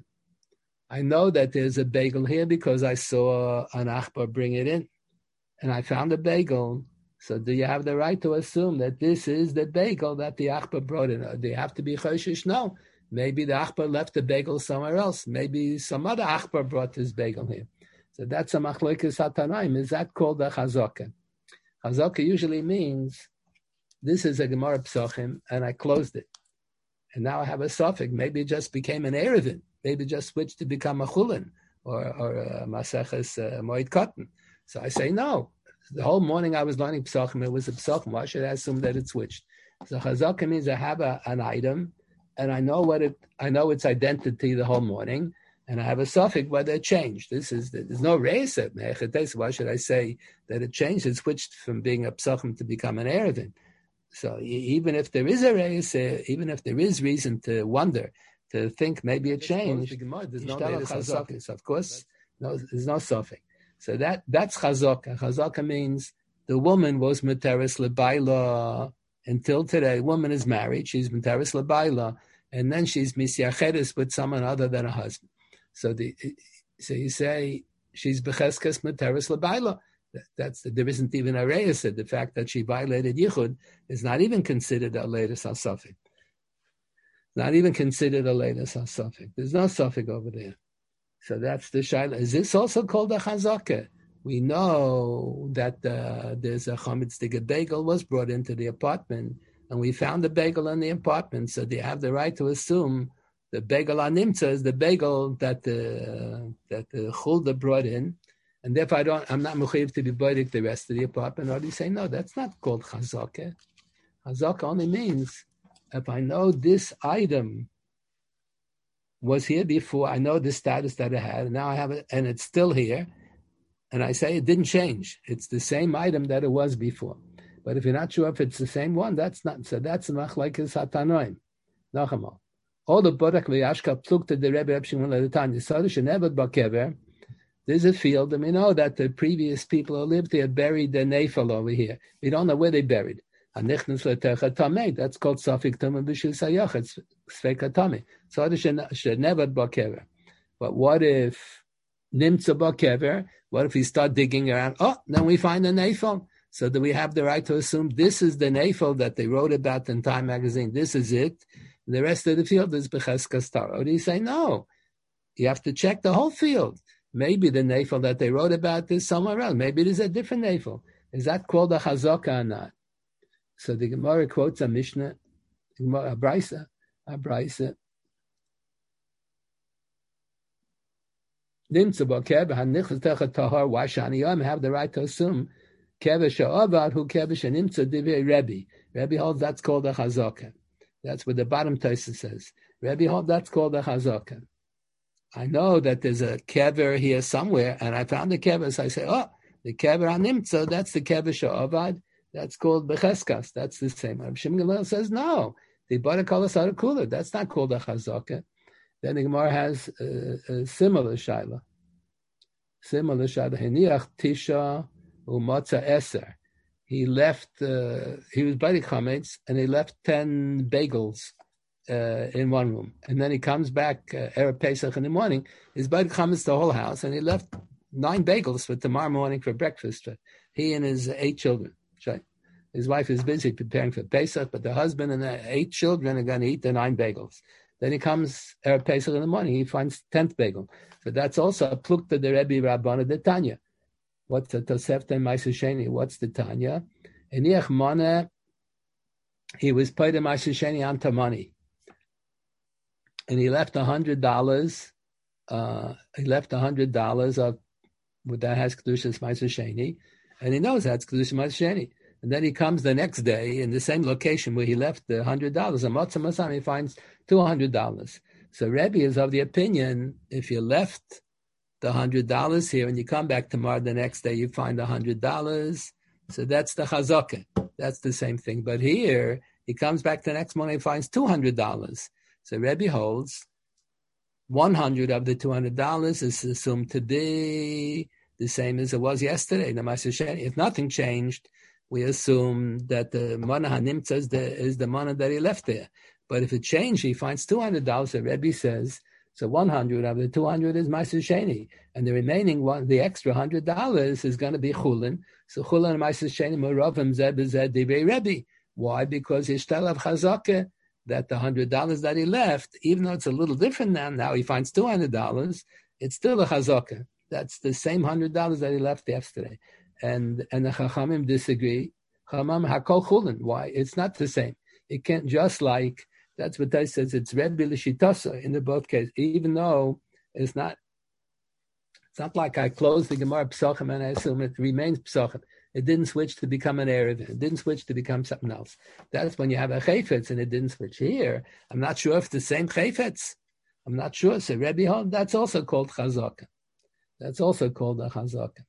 I know that there's a bagel here because I saw an achbar bring it in, and I found a bagel. So do you have the right to assume that this is the bagel that the achbar brought in? Or do you have to be choshish? No. Maybe the achbar left the bagel somewhere else. Maybe some other achbar brought this bagel here. So that's a machlokes hatanaim. Is that called a chazaka? Chazaka usually means this is a Gemara Psachim, and I closed it. And now I have a suffix. Maybe it just became an erevin. Maybe it just switched to become a chulin or a maseches moed katan. So I say no. The whole morning I was learning psachim. It was a psachim. Why should I assume that it switched? So chazaka means I have an item, and I know its identity the whole morning, and I have a suffix whether it changed. There's no reis. Why should I say that it changed? It switched from being a psachim to become an erevin. So even if there is a reis, even if there is reason to wonder, to think maybe it changed, there's no chazaka. So of course, there's no suffix. So that's chazaka. Chazaka means the woman was meteres lebaila until today. Woman is married; she's meteres lebaila, and then she's misyachedes with someone other than a husband. So you say she's becheskes meteres lebaila. There isn't even a reis. The fact that she violated yichud is not even considered a latest suffix. Not even considered a latest suffix. There's no suffix over there. So that's the shaila. Is this also called a chazaka? We know that there's a chametz bagel was brought into the apartment, and we found the bagel in the apartment. So they have the right to assume the bagel animtza is the bagel that the chulda brought in. And therefore, I'm not mechuyev to be bodik the rest of the apartment. Or do you say, no, that's not called chazaka. Chazaka only means if I know this item was here before, I know the status that it had, and now I have it, and it's still here, and I say it didn't change. It's the same item that it was before. But if you're not sure if it's the same one, that's not. So that's machlekes hatanoim. Nachamal. All the bodak v'yashka plukta the Rebbe Shimon Ledetanya. So shenevad bakever. There's a field, and we know that the previous people who lived there buried their nefel over here. We don't know where they buried. That's called Safik Tumah B'Shil Sayach. It's Sfeika Tameh. So shenevad bakever. But what if nimtza bakever? What if we start digging around? Oh, then we find a nefel. So do we have the right to assume this is the nefel that they wrote about in Time magazine? This is it. The rest of the field is b'cheskas Torah. Or do you say no? You have to check the whole field. Maybe the nefel that they wrote about is somewhere else. Maybe it is a different nefel. Is that called a chazaka or not? So the Gemara quotes a Mishnah, a Brisa. Nimtza b'kever hanichas techa tahar. Why shaniyam have the right to assume kever she'avad who kever she'nimtza divrei Rebbe. Rebbe holds that's called a chazaka. That's what the bottom Tosafos says. Rebbe holds that's called a chazaka. I know that there's a kever here somewhere, and I found the kever, so I say, oh, the kever hanimtza, that's the kever she'avad. That's called becheskas. That's the same. Rabbi Shimon Gamliel says, no, the bada kol asara kula. That's not called a chazaka. Then the Gemara has a similar shaila. Heniach tisha u'matza eser. He left. He was by the chametz, and he left 10 bagels in one room, and then he comes back Erev Pesach in the morning. He's by the chametz the whole house, and he left 9 bagels for tomorrow morning for breakfast. He and his 8 children. His wife is busy preparing for Pesach, but the husband and the 8 children are going to eat the 9 bagels. Then he comes Erev Pesach in the morning. He finds 10th bagel. So that's also a plukta the Rebbe Rabbana de Tanya. What's the Tosefta Ma'aser Sheni? What's the Tanya? Eniach Mana, he was paid a Ma'aser Sheni anta money. And he left $100. He left $100 of what that has Kedushas Ma'aser Sheni. And he knows that's Kedushas Ma'aser Sheni. And then he comes the next day in the same location where he left the $100. And Matzah Masam, he finds $200. So Rebbe is of the opinion, if you left the $100 here and you come back tomorrow, the next day you find $100. So that's the chazaka. That's the same thing. But here, he comes back the next morning and finds $200. So Rebbe holds 100 of the $200 is assumed to be the same as it was yesterday. If nothing changed, we assume that the mana hanimtza is the mana that he left there. But if it changed, he finds $200. The Rebbe says, so 100 of the 200 is Ma'aser Sheni, and the remaining one, the extra $100 is going to be chulin. So chulin and Ma'aser Sheni moravim zeh b'zeh divrei Rebbe. Why? Because ishtal of chazaka that the $100 that he left, even though it's a little different now he finds $200. It's still a chazaka. That's the same $100 that he left yesterday. And the Chachamim disagree. Chachamim hakol chulin. Why? It's not the same. It can't just like, that's what Tais says, it's Rebbe L'Shitasa in the both cases, even though it's not like I closed the Gemara Psachim and I assume it remains Psachim. It didn't switch to become an Erev. It didn't switch to become something else. That's when you have a Chayfetz and it didn't switch. Here, I'm not sure if the same Chayfetz. I'm not sure. So Rebbe, that's also called Chazaka. That's also called a Chazaka.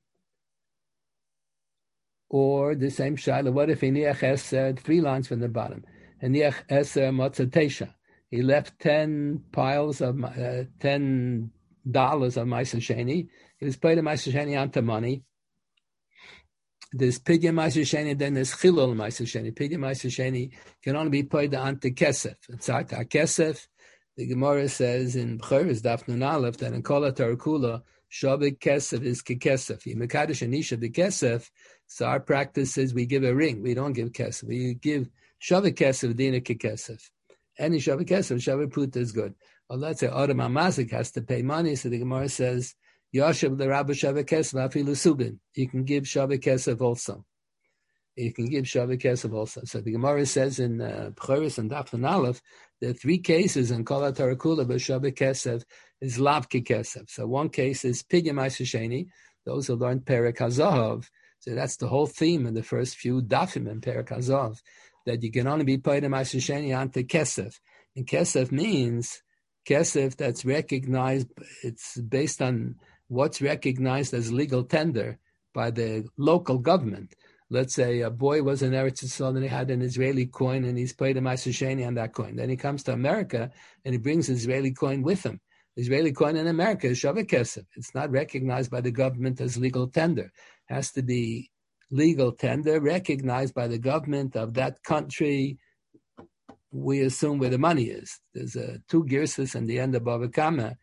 Or the same Shaila, what if Iniach Eser, 3 lines from the bottom, Iniach Eser Motzatesha, he left 10 piles of $10 of Ma'aser Sheni. He was paid a Ma'aser Sheni onto money. There's Pidya Ma'aser Sheni, then there's Chilul Ma'aser Sheni. Pidya Ma'aser Sheni can only be paid onto Kesef. It's Ata Kesef. The Gemara says in B'choros Daf Nun Aleph that in Kol HaTorah Shavik Kesef is Kekesef. Yimekadosh Anisha B'Kesef. So our practice is we give a ring. We don't give Kesef. We give Shavik Kesef, Dina Kekesef. Any Shavik Kesef, Shavik Pruta is good. Well, let's say Adam HaMazik has to pay money. So the Gemara says, Yashav the Rabbi Shavik Kesef, Afilu Subin. You can give Shavik Kesef also. You can give Shavik Kesef also. So the Gemara says in B'choros and Daf Nun Aleph, there are 3 cases in Kol HaTorah Kula, but Shavik Kesef is Lav Kekesef. So one case is Pidya Ma'aser Sheni, those who learned Perek HaZahav. So that's the whole theme in the first few dafim in Perek HaZahav, that you can only be paid a Ma'aser Sheni onto Kesef. And Kesef means Kesef that's recognized, it's based on what's recognized as legal tender by the local government. let's say a boy was in Eretz Yisrael and he had an Israeli coin and he's paid a Ma'aser Sheni on that coin. Then he comes to America and he brings his Israeli coin with him. The Israeli coin in America is Shaveh Kesef. It's not recognized by the government as legal tender. It has to be legal tender, recognized by the government of that country, we assume, where the money is. There's two girsas in the end of Bava Kama.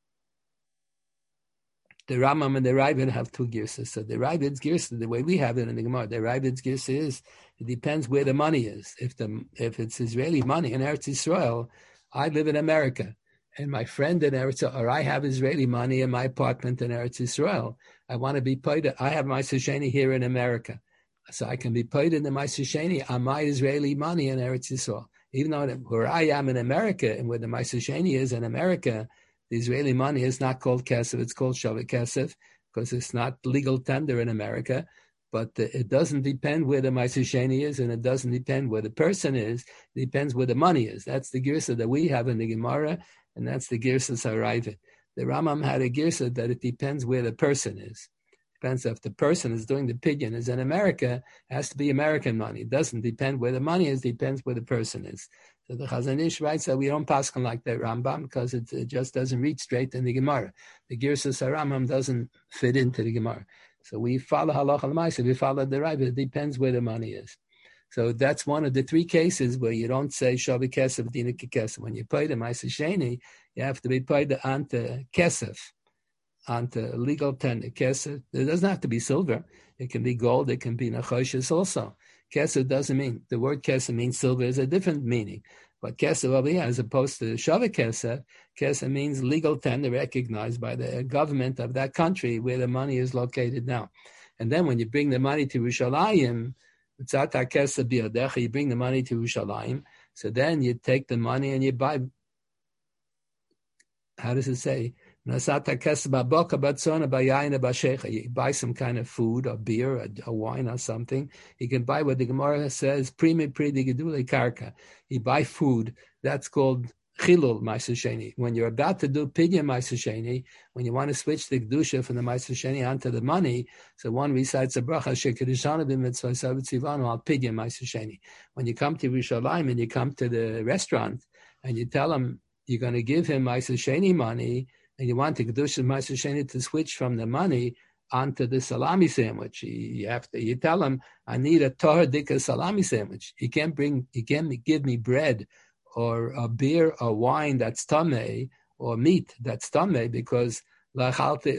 The Rambam and the Ravid have two girsas. So the Ravid's girsa, the way we have it in the Gemara, the Ravid's girsa is, it depends where the money is. If it's Israeli money in Eretz Yisrael, I live in America, and my friend in Eretz Yisrael, or I have Israeli money in my apartment in Eretz Yisrael. I want to be paid. I have my Sheni here in America, so I can be paid in the Ma'aser Sheni on my Israeli money in Eretz Yisrael. Even though where I am in America and where the Ma'aser Sheni is in America, the Israeli money is not called kesef; it's called Shaveh Kesef because it's not legal tender in America. But it doesn't depend where the Ma'aser Sheni is, and it doesn't depend where the person is. It depends where the money is. That's the girsa that we have in the Gemara, and that's the girsa Sarayvit. The Rambam had a girsa that it depends where the person is. Depends if the person is doing the pidyon is in America, it has to be American money. It doesn't depend where the money is, depends where the person is. So the Chazon Ish writes that we don't paskin like that Rambam because it just doesn't read straight in the Gemara. The Girsa Rambam doesn't fit into the Gemara. So we follow halacha l'maaseh, we follow the Rav. It depends where the money is. So that's one of the three cases where you don't say Shaveh Kesef, Dina Kesef. When you pay the Ma'aser Sheni, you have to be paid ante Kesef, ante legal tender. Kesef, it doesn't have to be silver. It can be gold. It can be nachoshes also. Kesef doesn't mean, the word Kesef means silver is a different meaning. But Kesef over here, as opposed to Shaveh Kesef, Kesef means legal tender recognized by the government of that country where the money is located now. And then when you bring the money to Yerushalayim, you bring the money to Yerushalayim, so then you take the money and you buy, how does it say? You buy some kind of food or beer or wine or something. You can buy what the Gemara says, you buy food. That's called Chilul Ma'aser Sheni. When you're about to do Pidyon Ma'aser Sheni, when you want to switch the Kedusha from the Ma'aser Sheni onto the money, so one recites a bracha, Shekedishana b'mitzvah savitzivanu al Pidyon Ma'aser Sheni. When you come to Yerushalayim and you come to the restaurant and you tell him you're going to give him Ma'aser Sheni money, and you want the Kedusha Ma'aser Sheni to switch from the money onto the salami sandwich, you tell him, I need a Torah Dika salami sandwich. You can't give me bread or a beer or wine that's tameh, or meat that's tameh, because you're not allowed to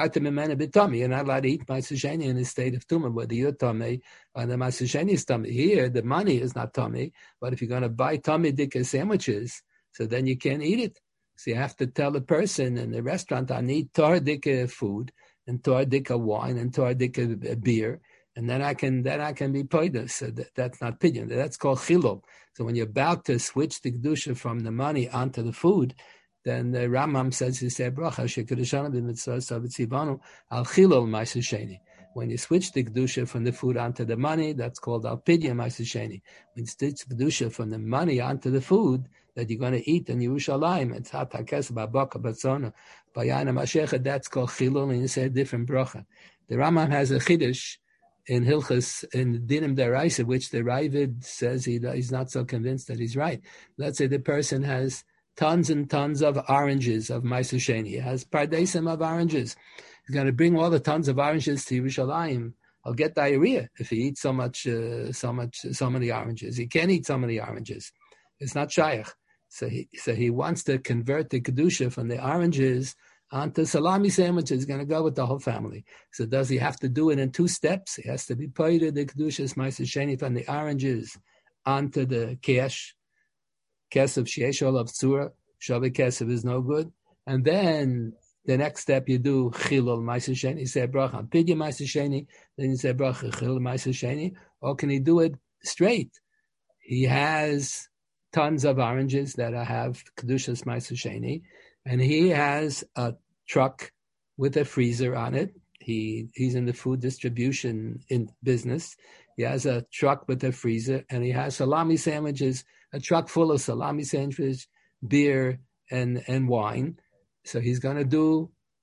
eat Ma'aser Sheni in a state of tumah, whether you're tameh or the Ma'aser Sheni is tameh. Here, the money is not tameh, but if you're going to buy tameh Dika sandwiches, so then you can't eat it. So you have to tell the person in the restaurant, I need Torah Dika food, and Torah Dika wine, and Torah Dika beer, and then I can be paid. So that's not pidyon. That's called chilul. So when you're about to switch the kedusha from the money onto the food, then the Rambam says, he said, bracha shekedishana b'mitzvah savitzivanu al chilul Ma'aser Sheni. When you switch the kedusha from the food onto the money, that's called al pidyon Ma'aser Sheni. When you switch the kedusha from the money onto the food that you're going to eat in Yerushalayim, it's hatakes ba'baka batzona b'yayna mashecha. That's called chilul, and you say a different bracha. The Rambam has a chiddush in Hilchas, in Dinim Daraisa, which the Ravid says he's not so convinced that he's right. Let's say the person has tons and tons of oranges of Ma'aser Sheni. He has pardesim of oranges. He's going to bring all the tons of oranges to Yerushalayim. I'll get diarrhea if he eats so many oranges. He can't eat so many oranges. It's not shaykh. So he wants to convert the kedusha from the oranges onto salami sandwiches. He's going to go with the whole family. So does he have to do it in two steps? He has to be paid the kedushas Ma'aser Sheni from the oranges onto the kesef sheyesh olav tzura. Shaveh Kesef is no good. And then the next step you do chilul Ma'aser Sheni. You say bracha pidyon Ma'aser Sheni. Then you say bracha chilul Ma'aser Sheni. Or can he do it straight? He has tons of oranges that have kedushas Ma'aser Sheni, and he has a truck with a freezer on it. He's in the food distribution business. He has a truck with a freezer, and he has salami sandwiches, a truck full of salami sandwiches, beer, and wine. So he's going to do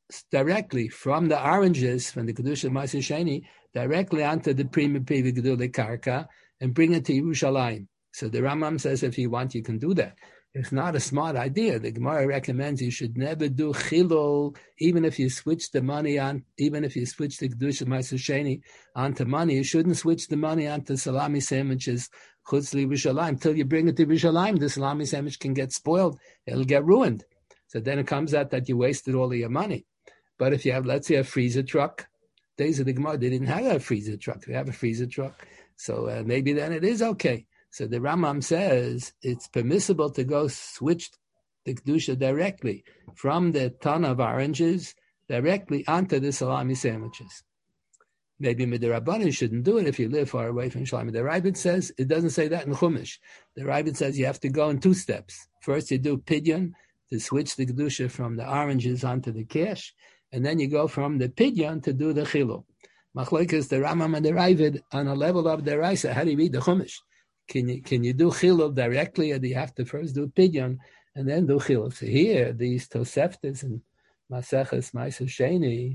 directly from the oranges, from the Kedusha Ma'aser Sheni, directly onto the Prima Pivi Gedule Karka and bring it to Yerushalayim. So the Rambam says if you want, you can do that. It's not a smart idea. The Gemara recommends you should never do chilul, even if you switch the money on, even if you switch the Kedusha Ma'aser Sheni onto money, you shouldn't switch the money onto salami sandwiches chutz Yerushalayim. Until you bring it to Yerushalayim, the salami sandwich can get spoiled. It'll get ruined. So then it comes out that you wasted all of your money. But if you have, let's say, a freezer truck, days of the Gemara, they didn't have a freezer truck. They have a freezer truck. So maybe then it is okay. So the Rambam says it's permissible to go switch the Kedusha directly from the ton of oranges directly onto the salami sandwiches. Maybe Midrabanan shouldn't do it if you live far away from Shalom. The Rabbit says, it doesn't say that in Chumash. The Rabbit says you have to go in 2 steps. First you do pidyon to switch the Kedusha from the oranges onto the cash, and then you go from the pidyon to do the chilul. Machlokes the Rambam and the Ravid on a level of the Raisa. How do you read the Chumash? Can you do chilul directly, or do you have to first do pidyon and then do chilul? So here, these Toseftas and Maseches Ma'aser Sheni,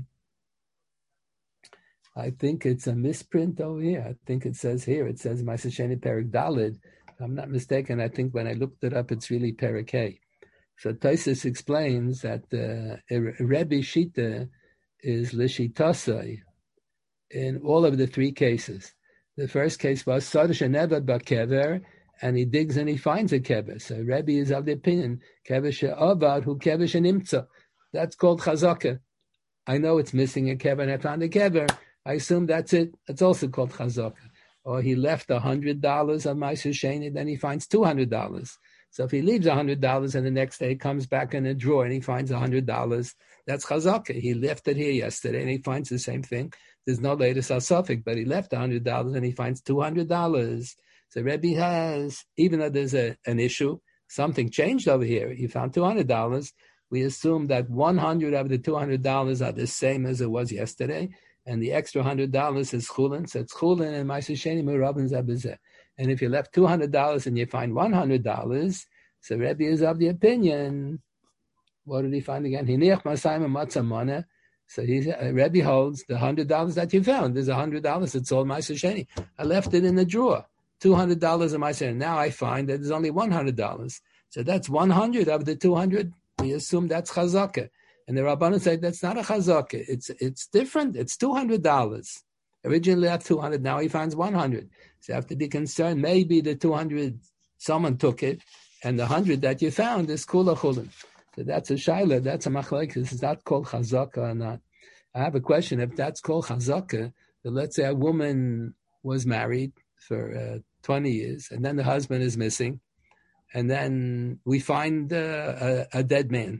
I think it's a misprint over here. I think it says here, it says Ma'aser Sheni Perek Daled. If I'm not mistaken, I think when I looked it up, it's really Perek Hey. So Tosfos explains that Rebbe Shita is Lishitasai in all of the 3 cases. The first case was Sadish Nevad Bakever, and he digs and he finds a kever. So Rebbe is of the opinion, kever she'avad hu kever she'nimtza. That's called chazaka. I know it's missing a kever and I found a kever. I assume that's it. It's also called chazaka. Or he left $100 of Ma'aser Sheni, then he finds $200. So if he leaves $100 and the next day he comes back in a drawer and he finds $100, that's chazaka. He left it here yesterday and he finds the same thing. There's no latest asafik, but he left $100 and he finds $200. So Rebbe has, even though there's an issue, something changed over here. He found $200. We assume that 100 of the $200 are the same as it was yesterday, and the extra $100 is chulin. So it's chulin and Ma'aser Sheni merabin zabezeh. And if you left $200 and you find $100, so Rebbe is of the opinion. What did he find again? Hiniach masayim matzah mana. So Rebbe holds the $100 that you found. There's $100. It's all Ma'aser Sheni. I left it in the drawer. $200 of Ma'aser Sheni. Now I find that there's only $100. So that's 100 of the 200. We assume that's chazaka. And the Rabbanan say that's not a chazaka. It's different. It's $200. Originally at 200. Now he finds 100. So you have to be concerned. Maybe the 200 someone took it, and the 100 that you found is kula chulin. So that's a shaila, that's a machlokes. Is that called chazaka or not? I have a question. If that's called chazaka, then let's say a woman was married for 20 years, and then the husband is missing, and then we find a dead man.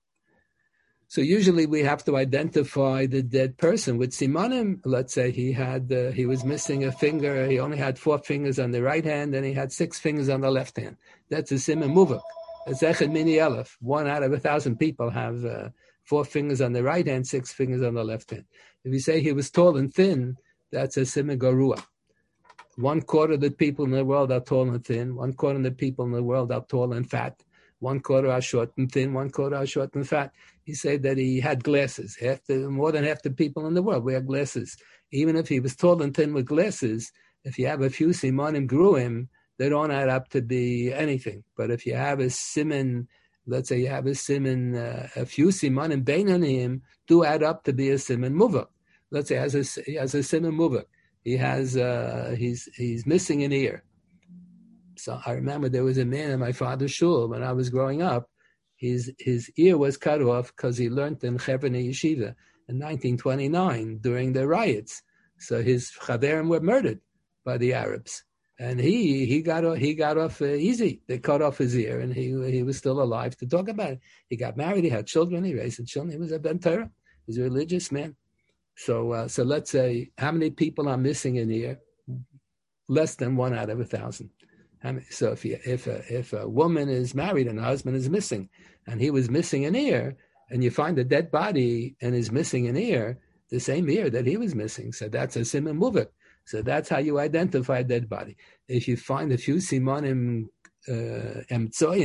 So usually we have to identify the dead person with simanim. Let's say he was missing a finger. He only had 4 fingers on the right hand, and he had 6 fingers on the left hand. That's a siman muvak. It's echad mini elef. 1 out of 1,000 people have 4 fingers on the right hand, 6 fingers on the left hand. If you say he was tall and thin, that's a siman garua. 1/4 of the people in the world are tall and thin. 1/4 of the people in the world are tall and fat. 1/4 are short and thin. 1/4 are short and fat. He said that he had glasses. More than half the people in the world wear glasses. Even if he was tall and thin with glasses, if you have a few simanim gruim, they don't add up to be anything. But if you have a siman, let's say you have a siman, a few simanim beinanim do add up to be a siman muvak. Let's say he has a siman muvak. He has he's missing an ear. So I remember there was a man in my father's shul when I was growing up. His ear was cut off because he learned in Chevron Yeshiva in 1929 during the riots. So his chaverim were murdered by the Arabs, and he got off easy. They cut off his ear, and he was still alive to talk about it. He got married, he had children, he raised children. He was a ben Torah. He was a religious man. So let's say how many people are missing an ear? Less than 1 out of 1,000. So if a woman is married and a husband is missing, and he was missing an ear, and you find a dead body and is missing an ear, the same ear that he was missing, so that's a siman muvak. So that's how you identify a dead body. If you find a few simanim emtsoyim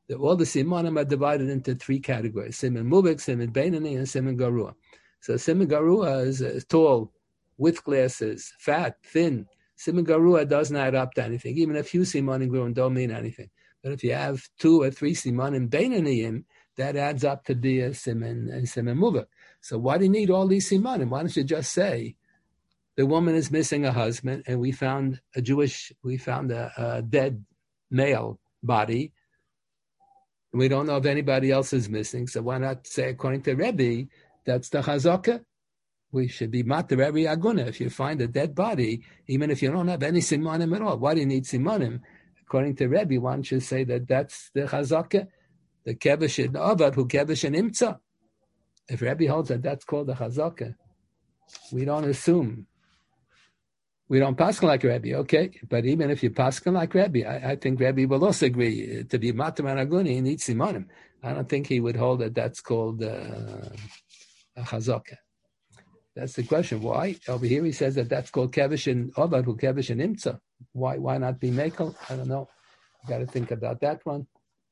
All the simanim are divided into three categories: siman mubik, siman beinani, and siman garua. So siman garua is tall, with glasses, fat, thin. Siman garua doesn't add up to anything. Even a few simanim growing don't mean anything. But if you have 2 or 3 simanim beinaniyim, that adds up to be a siman mubik. So why do you need all these simanim? Why don't you just say the woman is missing a husband, and we found a dead male body. We don't know if anybody else is missing, so why not say, according to Rebbe, that's the chazaka? We should be mater every aguna. If you find a dead body, even if you don't have any simanim at all, why do you need simanim? According to Rebbe, why don't you say that that's the chazaka? The kevesh in avad, who kevesh in imtza. If Rebbe holds that that's called the chazaka, we don't assume. We don't paskin like Rebbe, okay? But even if you paskin like Rebbe, I think Rebbe will also agree to be matam and aguni, he needs simonim. I don't think he would hold that that's called a chazaka. That's the question. Why? Over here he says that that's called kevish and obad, who kevish and imtza. Why not be mekel? I don't know. Got to think about that one.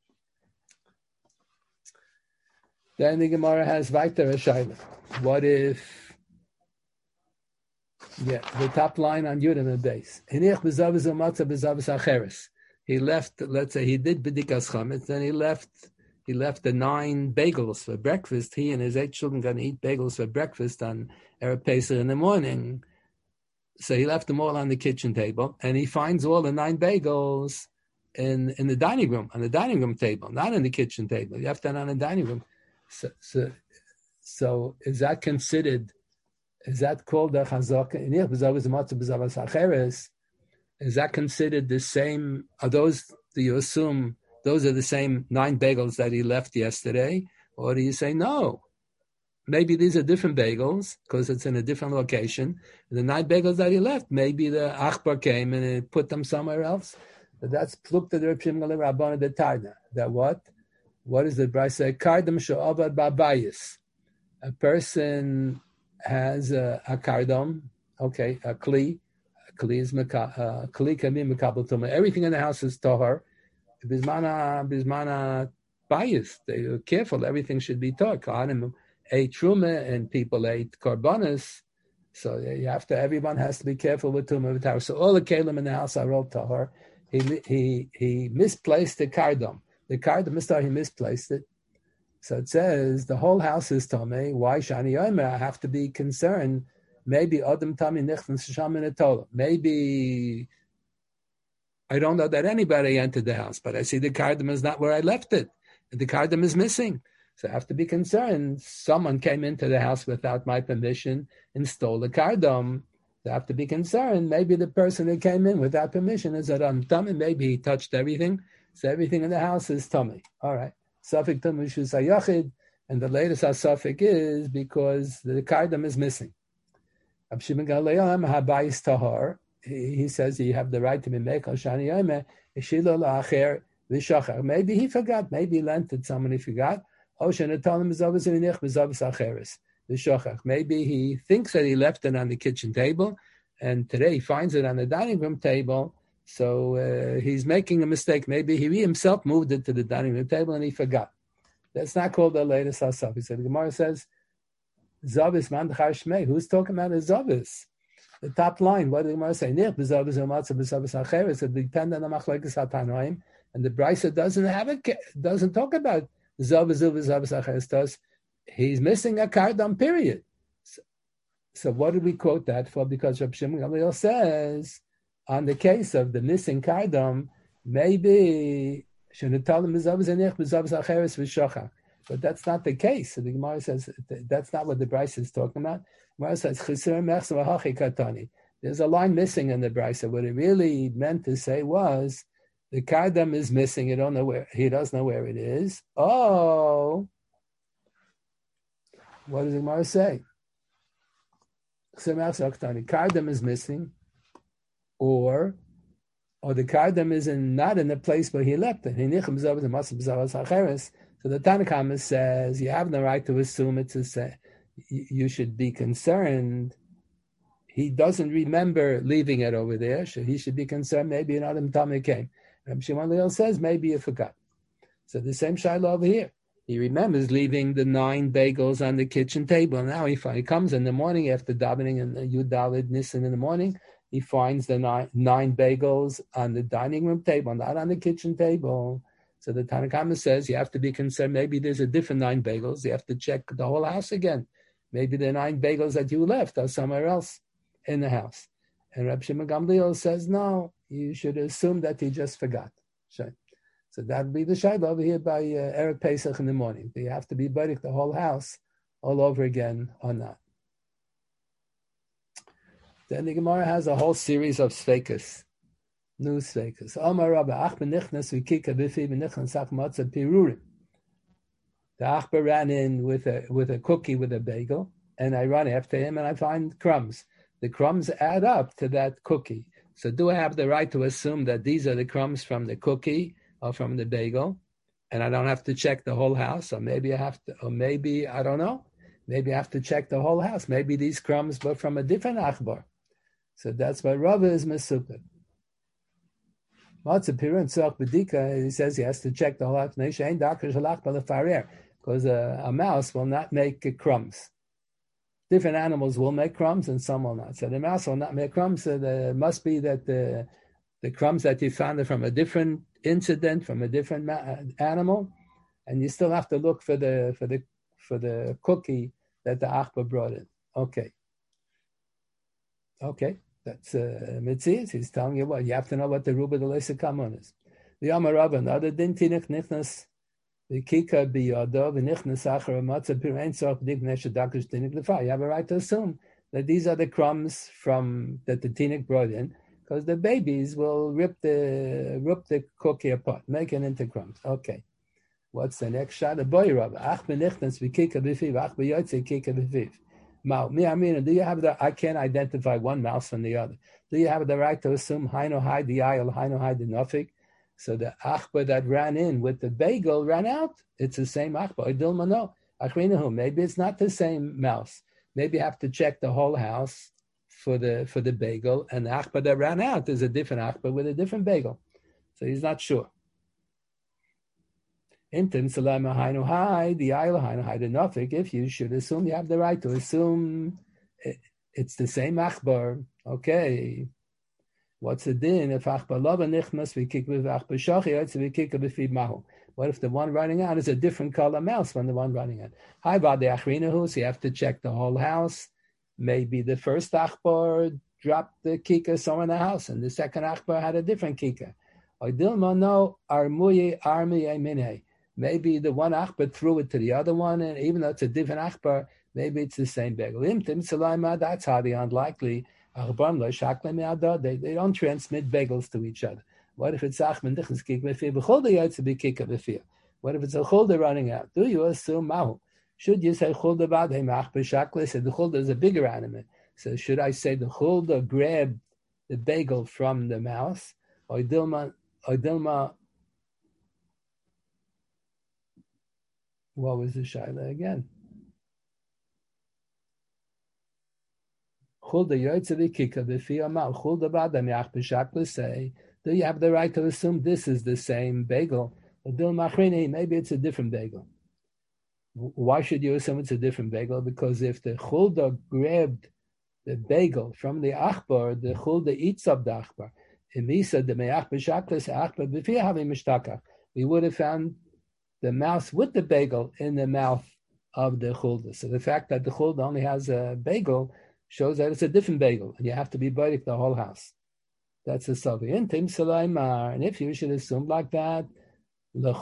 Then the Gemara has weiter a shaila. What if? Yeah, the top line on Yud and the base. He left, let's say he did B'dikas Chametz, then he left the 9 bagels for breakfast. He and his 8 children going to eat bagels for breakfast on Erev Pesach in the morning. So he left them all on the kitchen table, and he finds all the 9 bagels in the dining room, on the dining room table, not in the kitchen table. You have that on the dining room. So is that considered? Is that called the chazaka? Is that considered the same? Are those, do you assume those are the same 9 bagels that he left yesterday? Or do you say, no, maybe these are different bagels because it's in a different location. The 9 bagels that he left, maybe the achbar came and it put them somewhere else. But that's plukta the Reb Shimon Rabbana de Tarna. That what? What is the Bryce say? Kardam she'avad ba'bayis. A person has a kardom, okay, a kli. A kli is kli can be mekabel tumah. Everything in the house is tohar. Bismana bias. They are careful. Everything should be tohar. Kohanim ate truma and people ate korbanos. So you have to. Everyone has to be careful with tumah v'tar. So all the kelim in the house are all tohar. He misplaced the kardom. The kardom, he misplaced it. So it says the whole house is tamei. Why shani yomer? I have to be concerned. Maybe adam tami nichten sham in a tola. Maybe I don't know that anybody entered the house, but I see the cardam is not where I left it, and the cardam is missing. So I have to be concerned. Someone came into the house without my permission and stole the cardam. So I have to be concerned. Maybe the person that came in without permission is adam tami. Maybe he touched everything. So everything in the house is tummy. All right. Safik Tamushus Hayachid, and the latest Asafik is because the kardam is missing. Abshimon Galayam Habayis Tahar. He says you have the right to be mekal shani yome. Ishilo la'acher v'shachar. Maybe he forgot. Maybe he lent it. Someone he forgot. Maybe he thinks that he left it on the kitchen table, and today he finds it on the dining room table. So he's making a mistake. Maybe he himself moved it to the dining room table and he forgot. That's not called the latest asaf. He said, the Gemara says, Zavis man shmei. Who's talking about a Zavis? The top line, what did the Gemara say? It depends on the machlekes hatanoim, and the Brisa doesn't talk about Zavis acheres. He's missing a kardam, period. So what did we quote that for? Because Reb Shimon Gamliel says, on the case of the missing kardam, maybe but that's not the case. So the Gemara says that's not what the Brisa is talking about. The Gemara says there's a line missing in the Brisa. What it really meant to say was the kardam is missing. He doesn't know where it is. Oh, what does the Gemara say? Kardam is missing. Or the kardam is not in the place where he left it. So the Tanakhama says you have no right to assume it, to say you should be concerned. He doesn't remember leaving it over there, so he should be concerned. Maybe an Adam Tameh came. Reb Shimon Gamliel says maybe you forgot. So the same Shiloh over here. He remembers leaving the 9 bagels on the kitchen table. Now he comes in the morning after davening and Yud Daled Nissen in the morning. He finds the nine bagels on the dining room table, not on the kitchen table. So the Tanna Kamma says you have to be concerned. Maybe there's a different 9 bagels. You have to check the whole house again. Maybe the 9 bagels that you left are somewhere else in the house. And Reb Shimon Gamliel says, no, you should assume that he just forgot. So that would be the Shaila over here by Erev Pesach in the morning. Do you have to be barik the whole house all over again or not? Then the Gemara has a whole series of sveikas, new sveikas. Omar Rabba Achba Nichnas Vikika Bifi B'Nichnas Ach Matzah Pirurim. The Achba ran in with a cookie with a bagel, and I run after him and I find crumbs. The crumbs add up to that cookie. So do I have the right to assume that these are the crumbs from the cookie or from the bagel, and I don't have to check the whole house? Or maybe I have to, or maybe, I don't know, maybe I have to check the whole house. Maybe these crumbs were from a different achbar. So that's why Rava is mesupet. Matzah Pirun Tzach B'dika, he says he has to check the whole house, because a mouse will not make crumbs. Different animals will make crumbs and some will not. So the mouse will not make crumbs. So there must be that the crumbs that you found are from a different incident, from a different animal, and you still have to look for the cookie that the achba brought in. Okay, that's Mitzias. He's telling you what you have to know what the ruba de leisikamon is. The Amar Rabba, another din tinich nichnas the kika biyado v'nichnas achar matzah pirein tzorch dik neshadakish tinik lefa. You have a right to assume that these are the crumbs that the tinik brought in, because the babies will rip the cookie apart, make it into crumbs. Okay, what's the next shot? A boy Rabba ach b'nichnas v'kika b'fiv ach b'yotze kika b'fiv. Do you have I can't identify one mouse from the other. Do you have the right to assume Haino Hai the ayal, Haino Hai the nofik? So the achba that ran in with the bagel ran out. It's the same achba. Dilma no. Achrinahu. Maybe it's not the same mouse. Maybe you have to check the whole house for the bagel, and the achba that ran out is a different achba with a different bagel. So he's not sure. Intim salama hainu hai the ayla hainu hai the nafik. If you should assume, you have the right to assume it's the same achbar. Okay, what's the din if achbar lava nichmas we kick with achbar shachi we kick with feed mahu? What if the one running out is a different color mouse from the one running out? Hi about the achrinahu, so you have to check the whole house. Maybe the first achbar dropped the kika somewhere in the house, and the second achbar had a different kika. Oidilma no armuye armiye minei. Maybe the one achbar threw it to the other one, and even though it's a different achbar, maybe it's the same bagel. That's highly unlikely. They don't transmit bagels to each other. What if it's achman dichas kik b'fir? B'chol to be kika b'fir. What if it's a chulda running out? Do you assume mahu? Should you say chulda b'adei mach b'shakle? So the chulda is a bigger animal. So should I say the chulda grabbed the bagel from the mouse? Or dilma. What was the shaila again? Chulda yoytzevi kika b'fi amal chulda b'adam yach b'shakle say. Do you have the right to assume this is the same bagel? Maybe it's a different bagel. Why should you assume it's a different bagel? Because if the chulda grabbed the bagel from the achbar, the chulda eats up the achbar. We would have found the mouse with the bagel in the mouth of the chulda. So the fact that the chulda only has a bagel shows that it's a different bagel, and you have to be barik the whole house. That's a savi. And if you should assume like that, the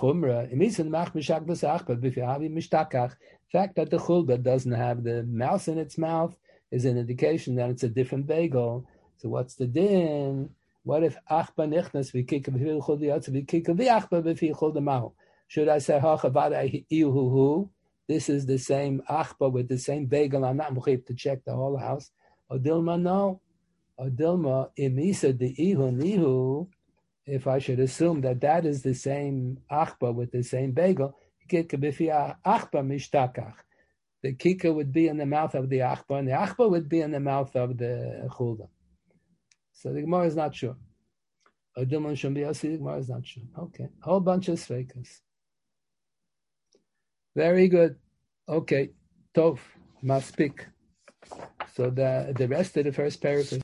fact that the chulda doesn't have the mouse in its mouth is an indication that it's a different bagel. So what's the din? What if achba nichnas v'kika b'fil chulda yatsa v'kika v'achba b'fil chulda mahu? Should I say hachavada iuhu? This is the same achba with the same bagel. I'm not mechuyev to check the whole house. Or dilma no. Or dilma imisa de ihu nihu. If I should assume that is the same achba with the same bagel, kika b'fi achba mishtakach. The kika would be in the mouth of the achba, and the achba would be in the mouth of the chulda. So the Gemara is not sure. Or dilma shum b'yasi, the Gemara is not sure. Okay, whole bunch of sveikas. Very good. Okay. Tov, maspik. So the rest of the first paragraph